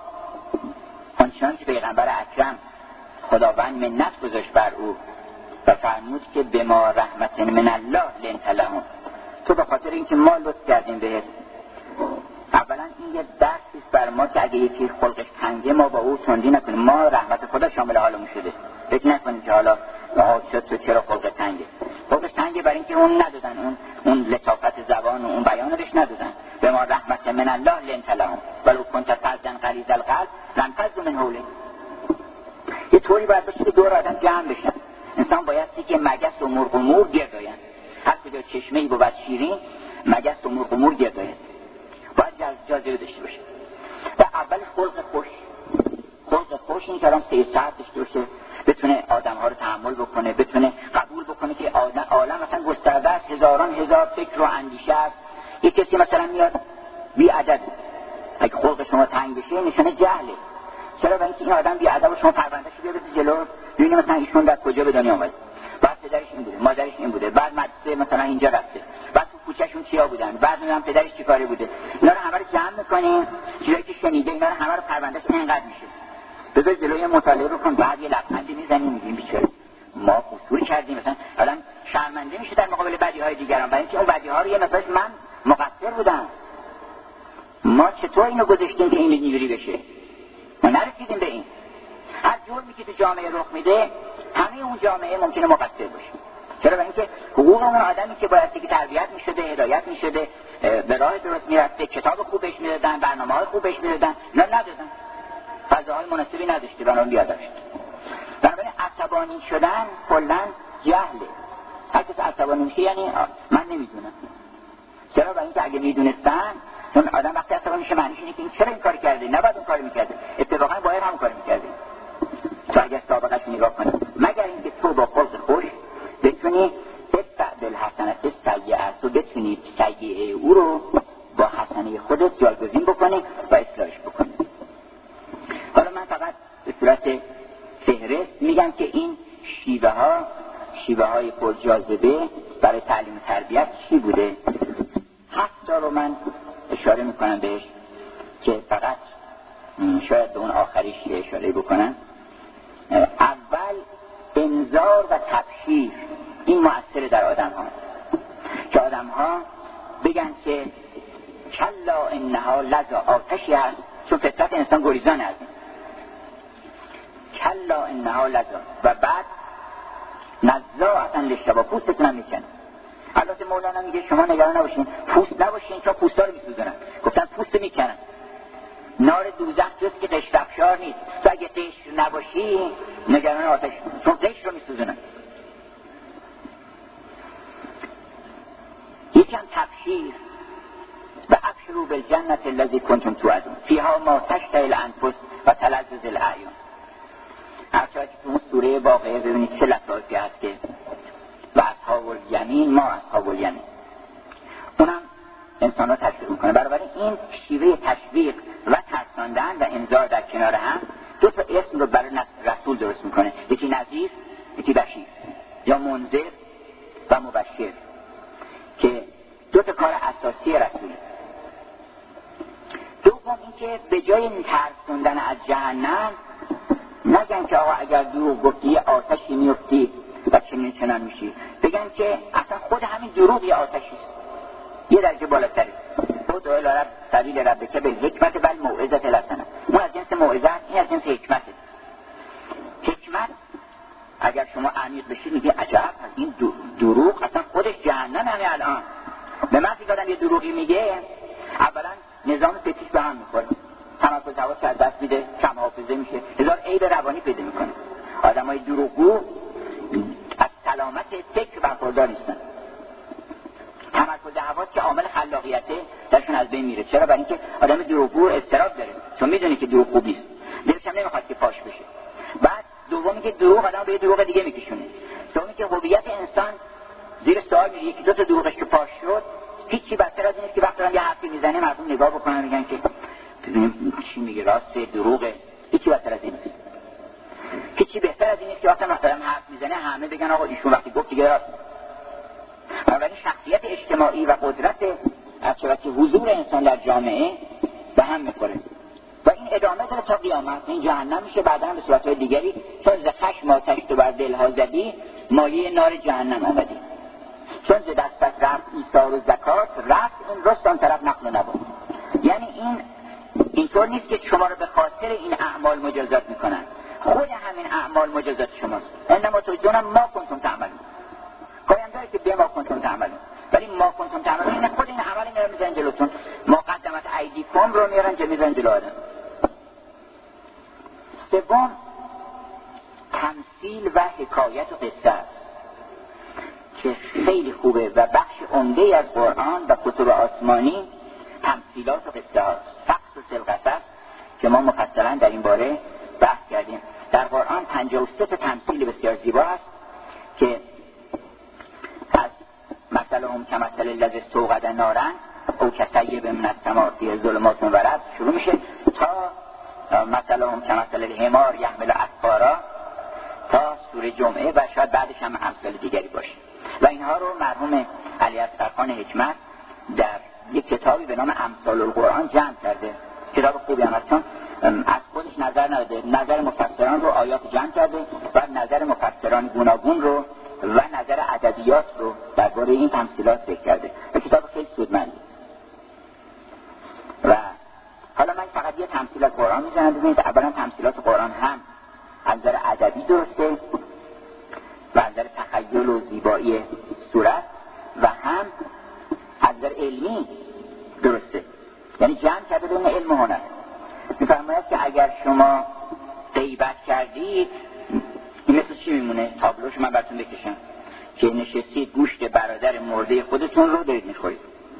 آنچنان که پیغمبر اکرم خداوند منت گذاشت بر او و فرمود که به ما رحمت من الله لنت لهم، تو به خاطر اینکه ما لطف کردیم بهت. اولا این یه درسی است بر ما که اگه یکی خلقش تنگه ما با او تندی نکنیم. ما رحمت خدا شامل حالمون شده، فکر نکنیم که حالا تو چرا خلق تنگه. خلقش تنگه برای اینکه اون ندادن، اون لطافت زبان و اون بیان رو بهش ندادن. به ما رحمت من الله لنت لهم ولو كنت فظا غلیظ القلب لانفضوا من حولک. یه طوری باید باشه که دور آدم جمع بشن. انسان بایستی که مگس و مرغ و مور گرد آیند. هر کجا چشمه‌ای بود شیرین، مگس و مرغ و مور گرد آیند. باید جاذبه داشته باشه. و اول خلق خوش این که آدم 3 ساعت داشته باشه، بتونه آدم‌ها رو تحمل بکنه، بتونه قبول بکنه که عالم مثلا گسترده است، هزار فکر و اندیشه است. یک کسی مثلا میاد بی ادب، اگه خلق شما تنگ بشه نشانه جهله. چرا؟ برای اینکه این آدم بی ادب و شما پرونده‌اش رو بیارید جلو، ببینید مثلا ایشون در کجا به دنیا اومد، بعد پدرش این بوده، مادرش این بوده، بعد مدرسه مثلا اینجا رفته، بعد تو کوچه‌شون کیا بودن، بعد میگم پدرش چیکاره بوده. اینا رو همه رو جمع می‌کنیم، چیزایی که شنیده اینا رو همه رو پرونده‌اش اینقدر میشه. بذار جلوی مطالعه رو کن، بعد یه لبخندی میزنیم میگیم بیچاره ما قصور کردیم. مثلا آدم شرمنده میشه در مقابل بدیهای دیگران، برای اینکه اون بدیها رو یه مقدارش من مقصر بودم. ما چطور اینو گذاشتیم که این اینجوری بشه؟ ما نرسیدیم به این. هر جرمی که تو جامعه رخ میده همه اون جامعه ممکنه مقصر باشه. چرا؟ برای اینکه حقوق اون آدمی که باید که تربیت میشده، هدایت میشده، به راه درست میرفته، کتاب خوب بهش میدادن، برنامه‌های خوب بهش میدادن، نه ندادن. فضاهای مناسبی نداشته، بنابراین بیادب شد. بنابراین عصبانی شدن کلاً جهله. هر کس عصبانی میشه یعنی من نمیدونم. چرا؟ برای اینکه اگه میدونستن، چون آدم وقتی عصبانی میشه معنیش اینه که این چرا این کار کرده، نباید اون کارو میکرده، اتفاقا باید همون کارو میکرده. تو اگه سابقش نگاه کنی، مگر اینکه تو با خلق خوش بتونی استعدل حسنت سیئه، تو بتونی سیئه او رو با حسنه خودت جایگزین بکنی و اصلاحش بکنی. حالا من فقط به صورت فهرست شیوه های پرجاذبه برای تعلیم و تربیت چی بوده؟ 7 تا رو من اشاره میکنم بهش که فقط شاید به اون آخریش اشاره بکنم. اول انذار و تبشیر، این مؤثر در آدم ها که آدم ها بگن که کلا انها لظا، آتشی هست، چون فطرت انسان گریزان از این، کلا انها لظا، و بعد نزاعتا للشوا، پوستتون هم میکنه. البته مولانا میگه شما نگران نباشین، پوست نباشین چون پوستا رو میسوزونن. گفتن پوست میکنن. نار دوزخ جز که قشر افشار نیست، تو اگه قشر نباشی نگران آتش، چون قشر رو میسوزونن. یکم تبشیر و ابشروا بالجنة التي کنتم توعدون فیها ما تشتهی الانفس و تلذذ الاعین. هرچند که تو اون سوره واقعه ببینید چه لطافتی هست که و اصحاب الیمین ما اصحاب الیمین، اونم انسان ها تشویق میکنه. بنابراین این شیوه تشویق و ترساندن و انذار در کنار هم 2 تا اسم رو برای رسول درست میکنه، یکی نذیر یکی بشیر، یا منذر و مبشر، که 2 تا کار اساسی رسوله. دوم اینکه به جای ترساندن از جهنم نگن که آقا اگر دروغ گفتی یه آتشی میفتی و چنان میشی، بگن که اصلا خود همین دروغ یه آتشیست، یه درجه بالاتره. خود الی رب سبیل ربک بالحکمت والموعظة الحسنه، اون از جنس موعظه است، این از جنس حکمته. حکمت اگر شما عمیق بشید میگه عجب، این دروغ اصلا خودش جهنم همه الان. به من که آدم یه دروغی میگه اولا نظام فکریش به هم میخوره، تمرکز حواس از دست میده، کم حافظه میشه، هزار عیب روانی پیدا میکنه. آدمای دروغگو از سلامت فکر برخوردار نیستن. تمرکز حواس که عامل خلاقیته درشون از بین میره. چرا؟ برای اینکه آدم دروغگو اضطراب داره، چون میدونه که دروغ خوب نیست، دلش هم نمیخواد که پاش بشه. بعد دومی که دروغ آدم به یه دروغ دیگه میکشونه. سومی که هویت انسان زیر سوال میره. یکی 2 تا دروغش که پاش شد، هیچی بدتر از این نیست که وقتی دارن یه حرفی میزنه مردم نگاه بکنن میگن که ببینیم چی میگه، راست دروغه. هیچی بدتر از این نیست. هیچی بهتر از این نیست که وقتی مثلا حرف میزنه همه بگن آقا ایشون وقتی گفت دیگه راست. بنابراین شخصیت اجتماعی و قدرت از که حضور انسان در جامعه به هم میخوره و این ادامه داره تا قیامت. این جهنم میشه بعدا به صورتهای دیگری، چون ز خشم آتش تو بر دلها زدی مایه نار جهنم آمدی، چون ز دستت رفت ایثار و زکات رفت این رست آن طرف نقل و نبات. یعنی اینطور نیست که شما رو به خاطر این اعمال مجازات میکنن، خود همین اعمال مجازات شماست. انما تجزون ما کنتم تعملون. پایان داره که به ما کنتم تعملون، ولی ما کنتم تعملون این خود این عمل میارن میذارن جلوتون. ما قدمت ایدیکم رو میارن که میذارن جلو آدم. سوم تمثیل و حکایت و قصه است که خیلی خوبه و بخش عمده از قرآن و کتب آسمانی تمثیلات و قصه هاست. فقص القصص که ما مفصلا در این باره بحث کردیم. در قرآن 53 تمثیل بسیار زیبا هست که از مثلهم کمثل الذی استوقد نارا او کصیب من السماء فیه ظلمات و رعد شروع میشه تا مثلهم کمثل الحمار یحمل اسفارا تا سوره جمعه و شاید بعدش هم امثال دیگری باشه. و اینها رو مرحوم علی اصغر خان حکمت در یک کتابی به نام امثال القرآن جمع کرده. کتاب خوبی هم هست، چون از خودش نظر نداده، نظر مفسران رو آیات جمع کرده و نظر مفسران گوناگون رو و نظر ادبیات رو درباره این تمثیلات ذکر کرده. کتاب خیلی سودمنده. و حالا من فقط یه تمثیل از قرآن میزنم. ببینید اولا تمثیلات قرآن هم از نظر ادبی درسته و از نظر تخیل و زیبایی صورت و هم از نظر علمی درسته، یعنی جمع کرده بین علم و هنر. میفرماید که اگر شما غیبت کردید این مثل چی میمونه؟ تابلوش من براتون بکشم که نشستید گوشت برادر مرده خودتون رو دارید میخورید.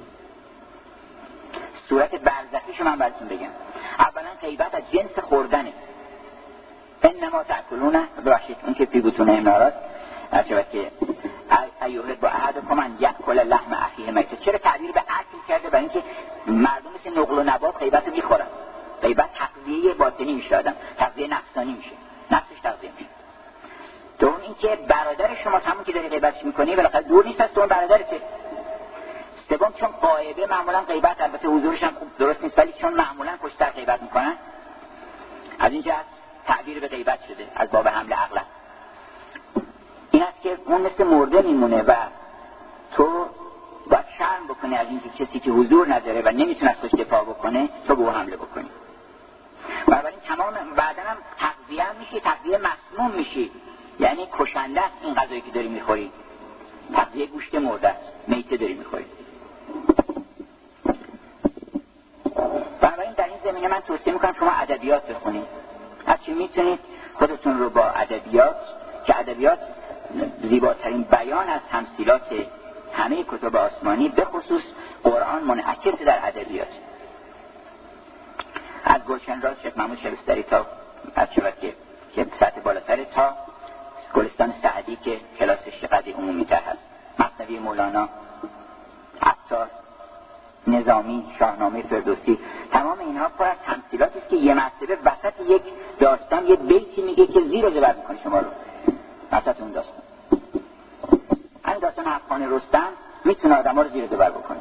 صورت برزخیشو من براتون بگم. اولا غیبت از جنس خوردنه. انما تأکلونه، ببخشید اون که پیگوتونه امناراست عجبت که ایوهد با احدکم ان یأکل لحم اخیه میتا. چرا تعبیر به اکل کرده؟ برای اینکه مردم مثل نقل و نبات غیبت رو میخورن. غیبت تغذیه باطنی میشه، آدم تغذیه نفسانی میشه، نفسش تغذیه میشه. دوم اینکه برادر شما همون که داری غیبتش میکنی بالاخره دور نیست از تو، برادرته. سوم چون غایبه معمولا غیبت، البته حضورش هم خوب درست نیست، ولی چون معمولا پشت‌سر غیبت میکنن، از اینجا تعبیر به غیبت شده از باب حمل عقل. این است که اون مثل مرده میمونه و تو باید شرم بکنی از اینکه کسی که حضور نداره و نمیتونه از خودش دفاع بکنه تو به او حمله بکنی. بنابراین تمام بعدا هم تغذیه میشی، تغذیه مسموم میشی، یعنی کشنده است این غذایی که داری میخوری، تغذیه گوشت مرده است، میته داری میخوری. بنابراین در این زمینه من توصیه میکنم شما ادبیات بخونید، هرچی میتونید خودتون رو با ادبیات، که ادبیات زیباترین بیان از تمثیلات همه کتب آسمانی، به خصوص قرآن منعکس در ادبیات. از گلشن راز شیخ محمود شبستری تا از شبت که سطح بالاتر تا گلستان سعدی که کلاسش چقدر عمومی تر هست، مثنوی مولانا، عطار، نظامی، شاهنامه فردوسی، تمام اینها پر از تمثیلاتی است که یه مرتبه وسط یک داستان یه بیتی میگه که زیر و زبر میکنه شما رو وسط اون داستان. این داستان افغان رستم میتونه آدم ها رو زیر و زبر بکنه.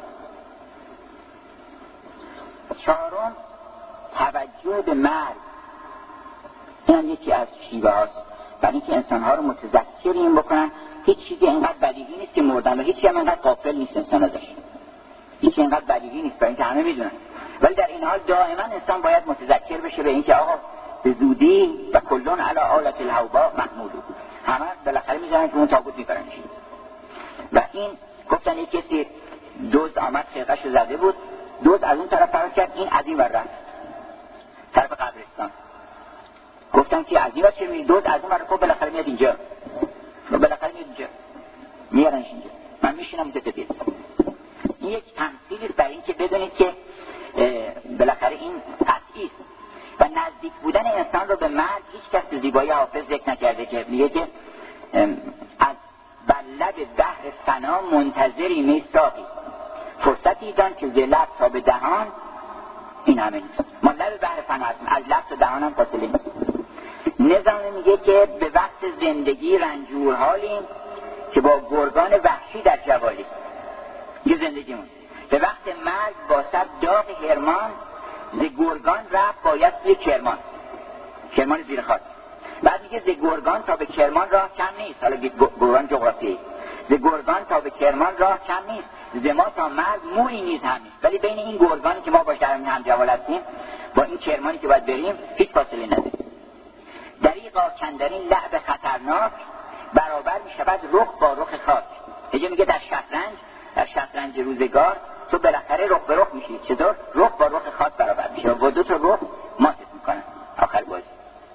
چهارم، توجه به مرگ. این هم یکی از شیوه هاست برای اینکه انسان ها رو متذکر این بکنن هیچ چیزی اینقدر بدیهی نیست که مردن و هیچی هم اینقدر غافل نیست انسان ازش، هیچی اینقدر بدیهی نیست برای اینکه همه میدونن. ولی در این حال دائما انسان باید متذکر بشه به اینکه آقا به زودی و کلون علی آلت الهوبا محمولو، همه بالاخره میذارن که اون تابوت میبرنش. و این گفتن یک کسی دزد آمد خرقه‌شو زده بود، دزد از اون طرف فرار کرد، این از این ور رفت طرف قبرستان. گفتن که از این ور چه میری؟ دزد از اون ور رفت، بالاخره میاد اینجا، بالاخره میاد اینجا، میارنش اینجا، من میشینم اونجا ببینم. این یک تمثیلی است برای اینکه بدونید که بالاخره این قطعی است. و نزدیک بودن انسان رو به مرگ هیچ کس به زیبایی حافظ ذکر نکرده که میگه که از بلد بحر فنا منتظری میساقی، فرصتی دان که ز لب تا به دهان، این همه نیست. ما لب بحر فنا هستیم، از لب تا دهان هم فاصله نیست. نظام میگه که به وقت زندگی رنجور حالیم که با گرگان وحشی در جوالی، یه زندگیمون. به وقت مرگ با صد داغ هرمان، ز گرگان رفت باید سوی کرمان، کرمان زیر خاک. بعد میگه ز گرگان تا به کرمان راه کم نیست. حالا گرگان جغرافیایی، ز گرگان تا به کرمان راه کم نیست، ز ما تا مرگ مویی نیز هم نیست. ولی بین این گرگانی که ما باش در هم جوال هستیم با این کرمانی که باید بریم هیچ فاصله نداره. دریغا کندرین لعب خطرناک، برابر میشود رخ با رخ خاک. اینجا میگه در شطرنج روزگار تو بالاخره رخ به رخ میشی. چطور؟ رخ با رخ خاک برابر میشه و دو تا رخ ماتت میکنن آخر بازی.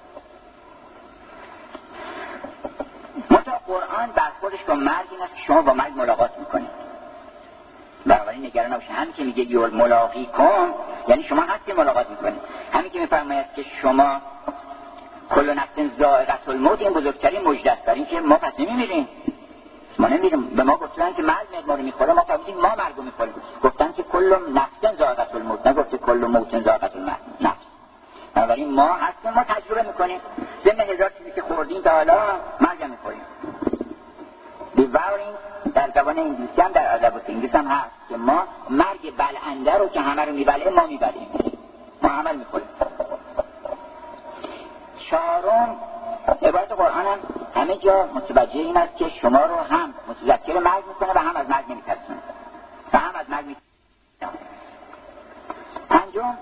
قرآن برخوردش با مرگ این است که شما با مرگ ملاقات میکنید. بنابراین نگران نباشید. همین که میگه یول ملاقی کن یعنی شما هستی ملاقات میکنید. همین که میفرماید که شما کل نفس ذائقة الموت، این بزرگترین مژده است. برای اینکه ما پس نمیمیریم، ما نمیریم. به ما گفتن که مرگ ما رو میخوره، ما فهمیدیم ما مرگ رو میخوریم. گفتن که کل نفس ذائقة الموت، نگفته کل موت ذائقة النفس. بنابراین ما هستیم، ما تجربه میکنیم. ضمن هزار چیزی که خوردیم تا حالا مرگ میخوریم. دیوارینگ در زبان انگلیسی هم در ادبیات انگلیسی هم هست که ما مرگ بلنده رو که همه رو میبله ما میبلیم، ما همه رو میخوریم. چهارم، عبارت قرآن هم همه جا متوجه این است که شما رو هم متذکر مرگ میکنه و هم از مرگ نمیترسونه و هم از مرگ میترسونه. پنجم،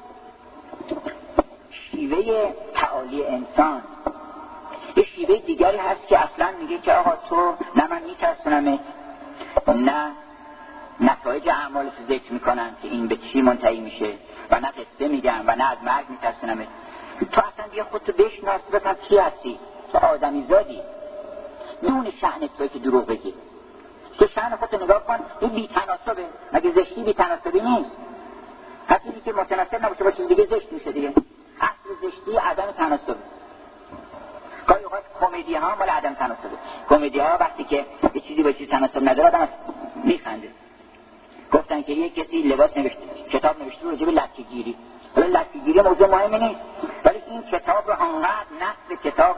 شیوه تعالی انسان. یه شیوه دیگری هست که اصلا میگه که آقا تو نه من میترسونمت، نه نتایج اعمالش ذکر میکنن که این به چی منتهی میشه و نه قصه میگن و نه از مرگ میترسونمت. تو اصلا بیا خودتو بشناس، بسن چی هستی، تو آدمی زادی، نون شأن توی که دروغ بگی. تو شأن خودتو نگاه کن، این بی تناسبه. مگه زشتی بی تناسبی نیست؟ هر چیزی که متناسب نباشه با چیز دیگه زشت میشه دیگه. اصل زشتی عدم تناسبه. گاهی اوقات کمدی ها مال عدم تناسبه. کمدی ها وقتی که یه چیزی با چیز تناسب نداره آدم میخنده. گفتن که یک کسی لباس نوشته، کتاب نوشته راجع به لکه‌گیری. حالا لکه‌گیری موضوع مهمی نیست، ولی این کتاب رو انقدر نصب کتاب رو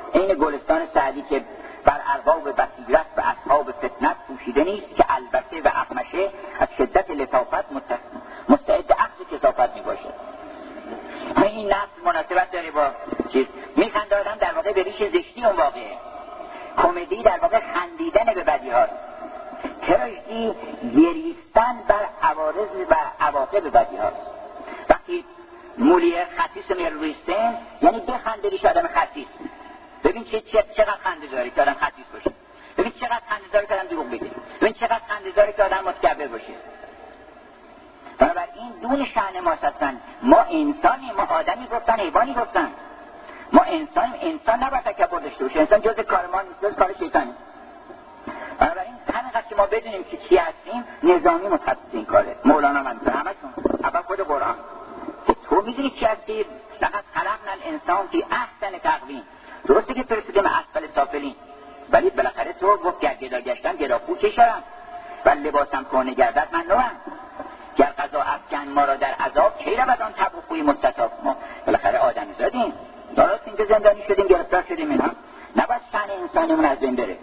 این گلستان سعدی که بر ارباب بصیرت و اصحاب فتنت پوشیده نیست که البته و اقمشه از شدت لطافت مستعد عکس کثافت می باشد. این نص مناسبت داره با چیز میخنده آدم در واقع به ریش زشتی اون واقعه. کمدی در واقع خندیدن به بدی هاست، تراژدی گریستن بر عوارض و عواقب بدی هاست. وقتی مولیر خسیس میاره روی سن یعنی بخنده ریش آدم خسیس. ببین چقدر خنده داره که آدم خسیس باشه، ببین چقدر خنده داره که آدم دروغ بگه، ببین چقدر خنده داره که آدم متکبر باشه. بنابراین دون شأن ما هستن. ما انسانیم، ما آدمی گفتن، حیوانی گفتن. ما انسان نباید تکبر داشته باشه. انسان جز کار ما نیست، جز کار شیطانی. بنابراین همینقدر که ما بدونیم که چی هستیم، نظامی متخصص این کاره. مولانا منظور همشون اول خود قرآن که تو میدونی چی هستی. لقد خلقنا الانسان فی احسن تقویم. درسته که فرستادیم اسفل سافلین، ولی بالاخره تو گفت گدا گشتم گداخو چشم و لباسم کهنه گردد من نوام. گر قضا افکن ما را در عذاب کی رود آن طبع و خوی مستطاب. ما بالاخره آدمی زادیم، درست اینکه زندانی شدیم، گرفتار شدیم، اینا نباید شأن انسانمون از بین بره.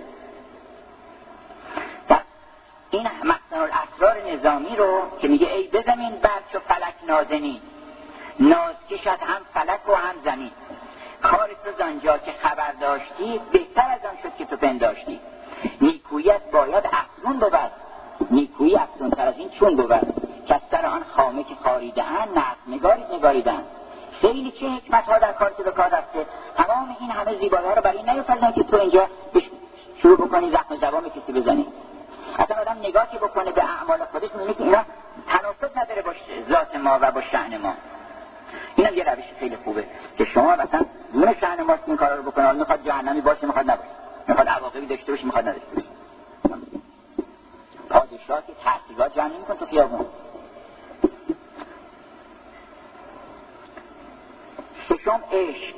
پس این مخزن الاسرار نظامی رو که میگه ای بزمین بر چو فلک نازنین، ناز کشد هم فلک و هم زمین. کار تو زانجا که خبر داشتی، بهتر از آن شد که تو پنداشتی. نیکویت باید افزون بود، نیکویی افزون تر از این چون بود. که از سر آن خامه که خاریده اند، نگاریدن. خیلی چه حکمت ها در کار که به کار رفته. تمام این همه زیبایی ها رو برای نیفتادن که تو اینجا شروع بکنی زخم زبان کسی بزنی. اصلا آدم نگاه که بکنه به اعمال خودش می‌بینه که اینا تناسب نداره با ذات ما و با شأن ما. اینم یه روش خیلی خوبه که شما مثلا دون شأن ما این کارا رو بکنه. حالا میخواد جهنمی باشه، میخواد نباشه، میخواد عواقبی داشته باشه، میخواد نداشته باشه. پادشاه که تحصیلات جمع نمی‌کنه تو خیابون. ششم عشق.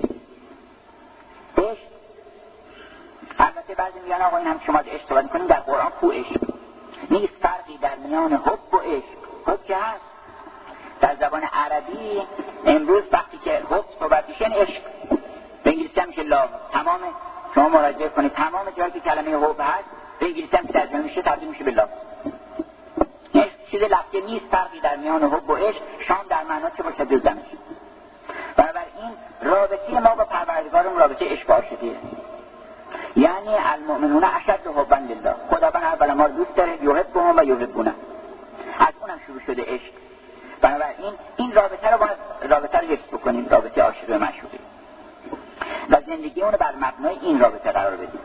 البته بعضی میگن آقا این هم شما از عشق صحبت می‌کنیم، در قرآن کو عشق نیست فرقی در میان حب و عشق. حب که هست در زبان عربی امروز وقتی که حب صحبت میشه عشق به انگلیسی هم میشه لاو. تمام شما مراجعه کنید تمام جایی که کلمه حب هست به انگلیسی هم که ترجمه میشه تبدیل میشه به لاو. عشق چیز لفظی نیست فرقی در میان حب و عشق، شام در معنا چه باشه دوزنش. بنابراین رابطه ما با پروردگارمون رابطه عشق عاشقیه. یعنی المؤمنون اشد حبا لله. خداوند اول ما رو دوست داره، یحبهم و یحبونه. از اونم شروع شده عشق. بنابراین این رابطه رو باید رابطه رو حفظ بکنیم، رابطه عاشقی و معشوقی، و زندگی اون رو بر مبنای این رابطه قرار بدیم.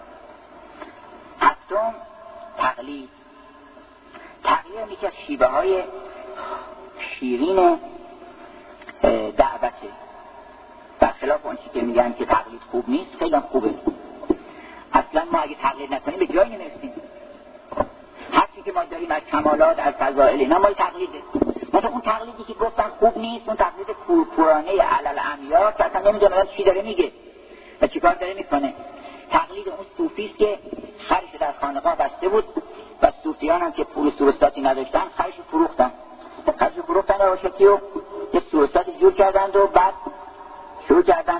هفتم تقلید. تقلید یکی از شیوه های شیرین دعوته. برخلاف اون چیزی که میگن که تقلید خوب نیست، خیلی خوبه. اصلا ما اگه تقلید نکنیم به جایی نمیرسیم. هر چیزی که ما داریم از کمالات، از فضائل، اینا مال تقلیده. مثلا اون تقلیدی که گفتن خوب نیست، اون تقلید کورکورانه علل عمیا که اصلا نمیدونه چی داره میگه و چی کار داره میکنه. تقلید اون صوفیست که خرش در خانقاه بسته بود و صوفیان هم که پول سورستاتی نداشتن خرش فروختن و شکی و یه سورستاتی جور کردند و بعد شروع کردن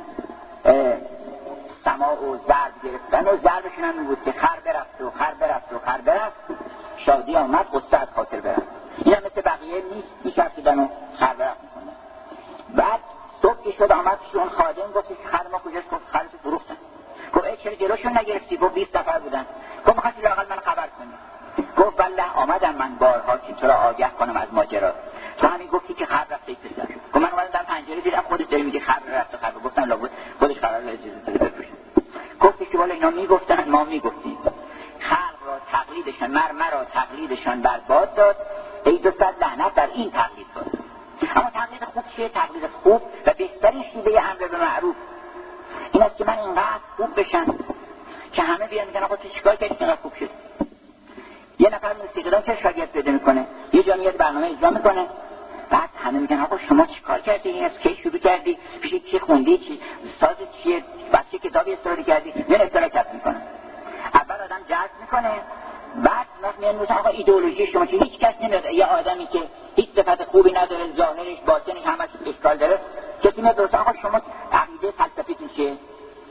سماع و ضرب گرفتن و ضربشون هم بود که خر برفت شادی آمد قصه از خاطر برفت. این هم مثل بقیه نیست، میشرسیدن و خر برفت میکنن. بعد صبح که شد آمد اون خادم گفت که خر ما کجاست؟ گفت خرش فروختن. گفت چرا جلوشون نگرفتی؟ گفت 20 نفر بودن. گفت میخواستی لااقل من خبر کنی. گفت والله آمدم من بارها که تو را آگه کنم از ماجرا. تو همین گفتی که خر رفته پسر. گفت من اومدم در پنجره دیدم خودت داری میگی خر رفته. گفتم لابد خودش قرار اجازه بده بفروشه. گفت که والا اینا میگفتن ما میگفتیم. خلق را تقلیدشان مرا تقلیدشان برباد داد، ای 200 لعنت در این تقلید بود. اما تقلید خوب چیه؟ تقلید خوب و بهترین شیوه امر به معروف این است که من اینقدر خوب بشم که همه بیان میگن آقا تو چیکار کردی که خوب شد. یه نفر موسیقیدان چه شاگرد پیدا میکنه، یه جا میاد برنامه اجرا میکنه، بعد همه میگن آقا شما چیکار کردی؟ این از کی شروع کردی؟ پیش کی خوندی؟ چی ساز چیه؟ بچه کتابی استفاده کردی؟ نه استفاده میکنه. اول آدم جذب میکنه، بعد میگن مثلا آقا ایدئولوژی شما چی؟ هیچ کس نمیاد. یه آدمی که هیچ صفت خوبی نداره، ظاهرش باطنش همش اشکال داره، کسی میاد درست آقا شما عقیده فلسفیتون چیه؟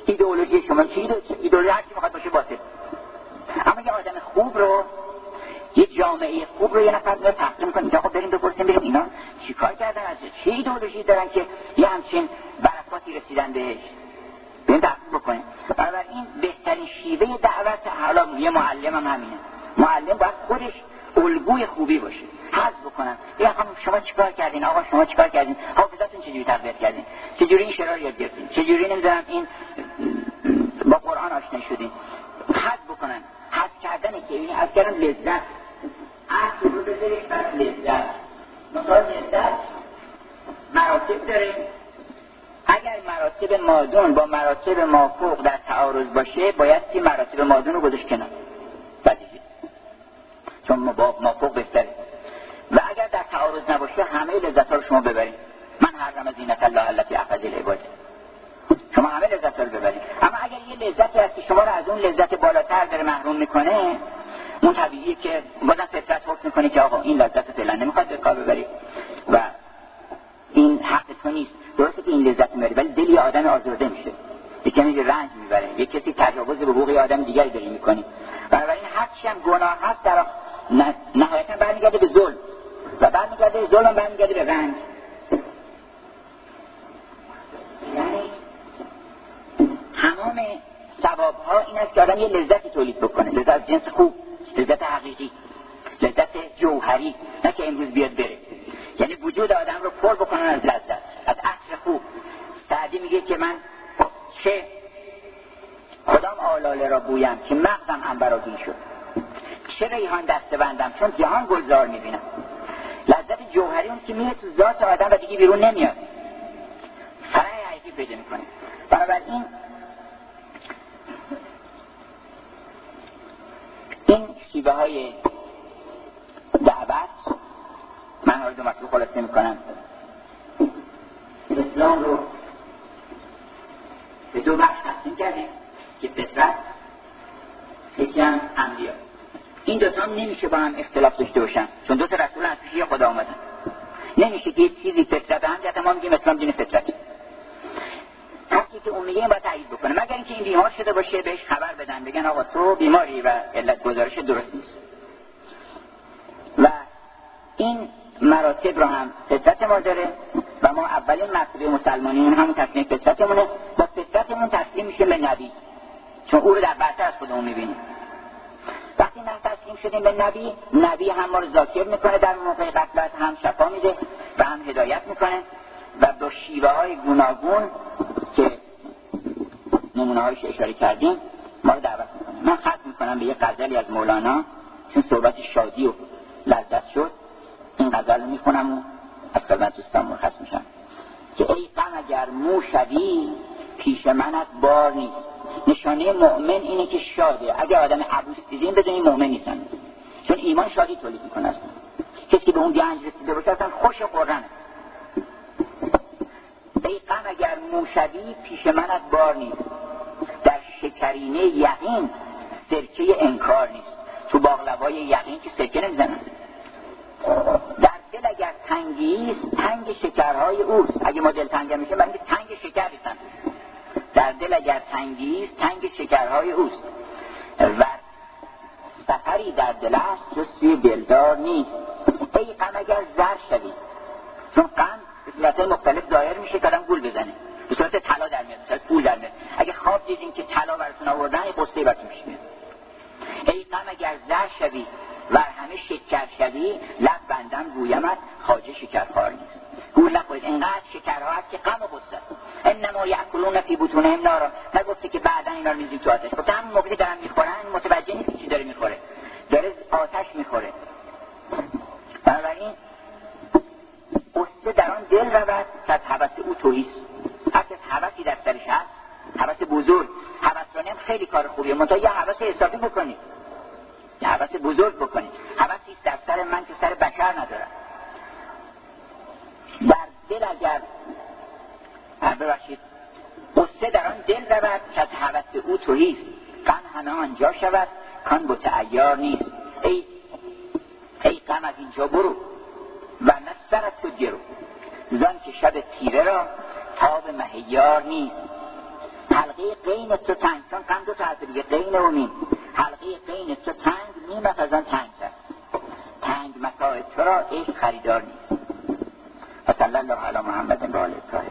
ایدئولوژی شما چی ایدئولوژی هر چی میخواد باشه باطل. اما یه آدم خوب رو، یه جامعه خوب رو یه نفر رو تقدیم کنید، آقا بریم بپرسیم ببینیم اینا چیکار کردن، از چه ایدئولوژی دارن که یه همچین برکاتی رسیدن بهش، بریم تحقیق بکنیم. بنابراین بهترین شیوه دعوت، حالا یه معلم هم همینه، معلم باید خودش الگوی خوبی باشه، حذف بکنن. آقا شما چیکار کردین، آقا شما چیکار کردین، حافظتون چجوری تقویت کردین، چجوری این شعرها رو یاد گرفتین، چجوری نمیدونم این با قرآن آشنا شدین. حذف بکنن. حذف کردنه که این حذف کردن لذت، اصل رو بذارید بر لذت. مثلا لذت مراتب داره، اگر مراتب مادون با مراتب مافوق در تعارض باشه باید که مراتب مادون رو گذاشت کنار، بدیهی، چون مافوق بهتره. و اگر در تعارض نباشه همه لذت ها رو شما ببرید. من حرم زینت الله التي اخرج العباد، شما همه لذت ها رو ببرید. اما اگر یه لذتی هست که شما رو از اون لذت بالاتر داره محروم میکنه، اون طبیعیه که بازم فطرت حکم میکنه که آقا این لذت فعلا نمیخواد به کار ببرید و این حق تو نیست. درسته که این لذت میبره ولی دل یه آدم آزرده میشه، یه کمی رنج میبره، یه کسی تجاوز به حقوق آدم دیگری داری میکنی. بنابراین هر چی هم گناه هست در نهایتا برمیگرده به ظلم و برمیگرده به ظلم، برمیگرده به رنج. یعنی تمام ثواب ها این است که آدم یه لذتی تولید بکنه، لذت از جنس خوب، لذت حقیقی، لذت جوهری، نه که امروز بیاد بره. یعنی وجود آدم رو پر بکنن از لذت، از عطر خوب. سعدی میگه که من چه کدام آلاله را بویم که مغزم عنبرآگین شد، چه ریحان دسته بندم چون جهان گلزار میبینم. لذت جوهری اون که میره تو ذات آدم و دیگه بیرون نمیاد، فرای حقیقی پیدا میکنه. بنابراین این شیوه های دعوت، من ها دو مطلوب خلاصه میکنم، اسلام رو به دو بخش تقسیم کردیم که فطرت، یکی هم انبیا. این دوتا هم نمیشه با هم اختلاف داشته باشن، چون دوتا رسول از پیش خدا آمدن. نمیشه که یه چیزی فطرت هم جهت ما میگیم اسلام دین فطرت، هرچی که اون میگه این باید تایید بکنه، مگر اینکه این بیمار شده باشه بهش خبر بدن بگن آقا تو بیماری و علت گزارش درست نیست. و این مراتب رو هم فطرت ما داره و ما اولین مرتبه مسلمانین همون تصمیم فطرتمونه، با فطرتمون تسلیم میشه به نبی، چون او رو در برتر از خودمون میبینیم. وقتی ما تسلیم شدیم به نبی، نبی هم ما رو ذاکر میکنه در موقع غفلت، هم شفا میده و هم هدایت میکنه و با شیوه های گوناگون که نمونه هایش اشاره کردیم ما رو دعوت میکنه. من ختم میکنم به یه غزلی از مولانا، چون صحبت شادی و لذت شد این غزل رو میخونم و از خدمت دوستان مرخص میشم که ای غم اگر مو شوی پیش منت بار نیست. نشانه مؤمن اینه که شاده. اگر آدم عبوس دیدیم بدونیم مؤمن نیستن، چون ایمان شادی تولید میکنه. اصلا کسی که به اون گنج رسیده باشه اصلا خوش و خرمه. ای غم اگر مو شوی پیش منت بار نیست، در شکرینه یقین سرکه انکار نیست. تو باقلوای یقین که سرکه نمیزنن. در دل اگر تنگیست تنگ شکرهای اوست. اگه ما دل تنگ میشه من تنگ شکر نیستم. در دل اگر تنگیست تنگ شکرهای اوست و سفری در دل است جز سوی دلدار نیست. ای غم اگر زر شوی، چون غم به صورتهای مختلف ظاهر میشه که آدم گول بزنه، به صورت طلا در میاد، به صورت پول در میاد. اگه خواب دیدین که طلا براتون آوردن یه قصه براتون پیش میاد. ای غم اگر زر شوی و همه شکر شوی، لب بندم گویمت خواجه شکرخوار نیست. گول نخورید، اینقدر شکرها هست که غم و غصه. انما یأکلون فی بطونهم نارا، نگفته که بعدا اینا رو میذاریم تو آتش. گفته همین موقعی دارن میخورن متوجه نیست چی داره میخوره، داره آتش میخوره. بنابراین قصه در آن دل رود که از هوس او توهیست. هر کس هوسی در سرش هست، هوس بزرگ، هوسرانی هم خیلی کار خوبیه، منتها یه هوس حسابی بکنید، یه هوس بزرگ بکنید. هوسی در سر من که سر بشر ندارم. در دل اگر ببخشید قصه در آن دل رود که از هوس او توهیست. غم همه آنجا شود کان بت عیار نیست. ای غم از اینجا برو و نه سرت تو گرو، زان که شب تیره را تاب مهیار نیست. حلقه حلقه قین تو تنگ، چون قند دو تا حرف دیگه، قین و میم، حلقه قین تو تنگ، میمت از آن تنگ تر، تنگ متاع تو را عشق خریدار نیست. و صلی الله علی محمد و آله الطاهرین.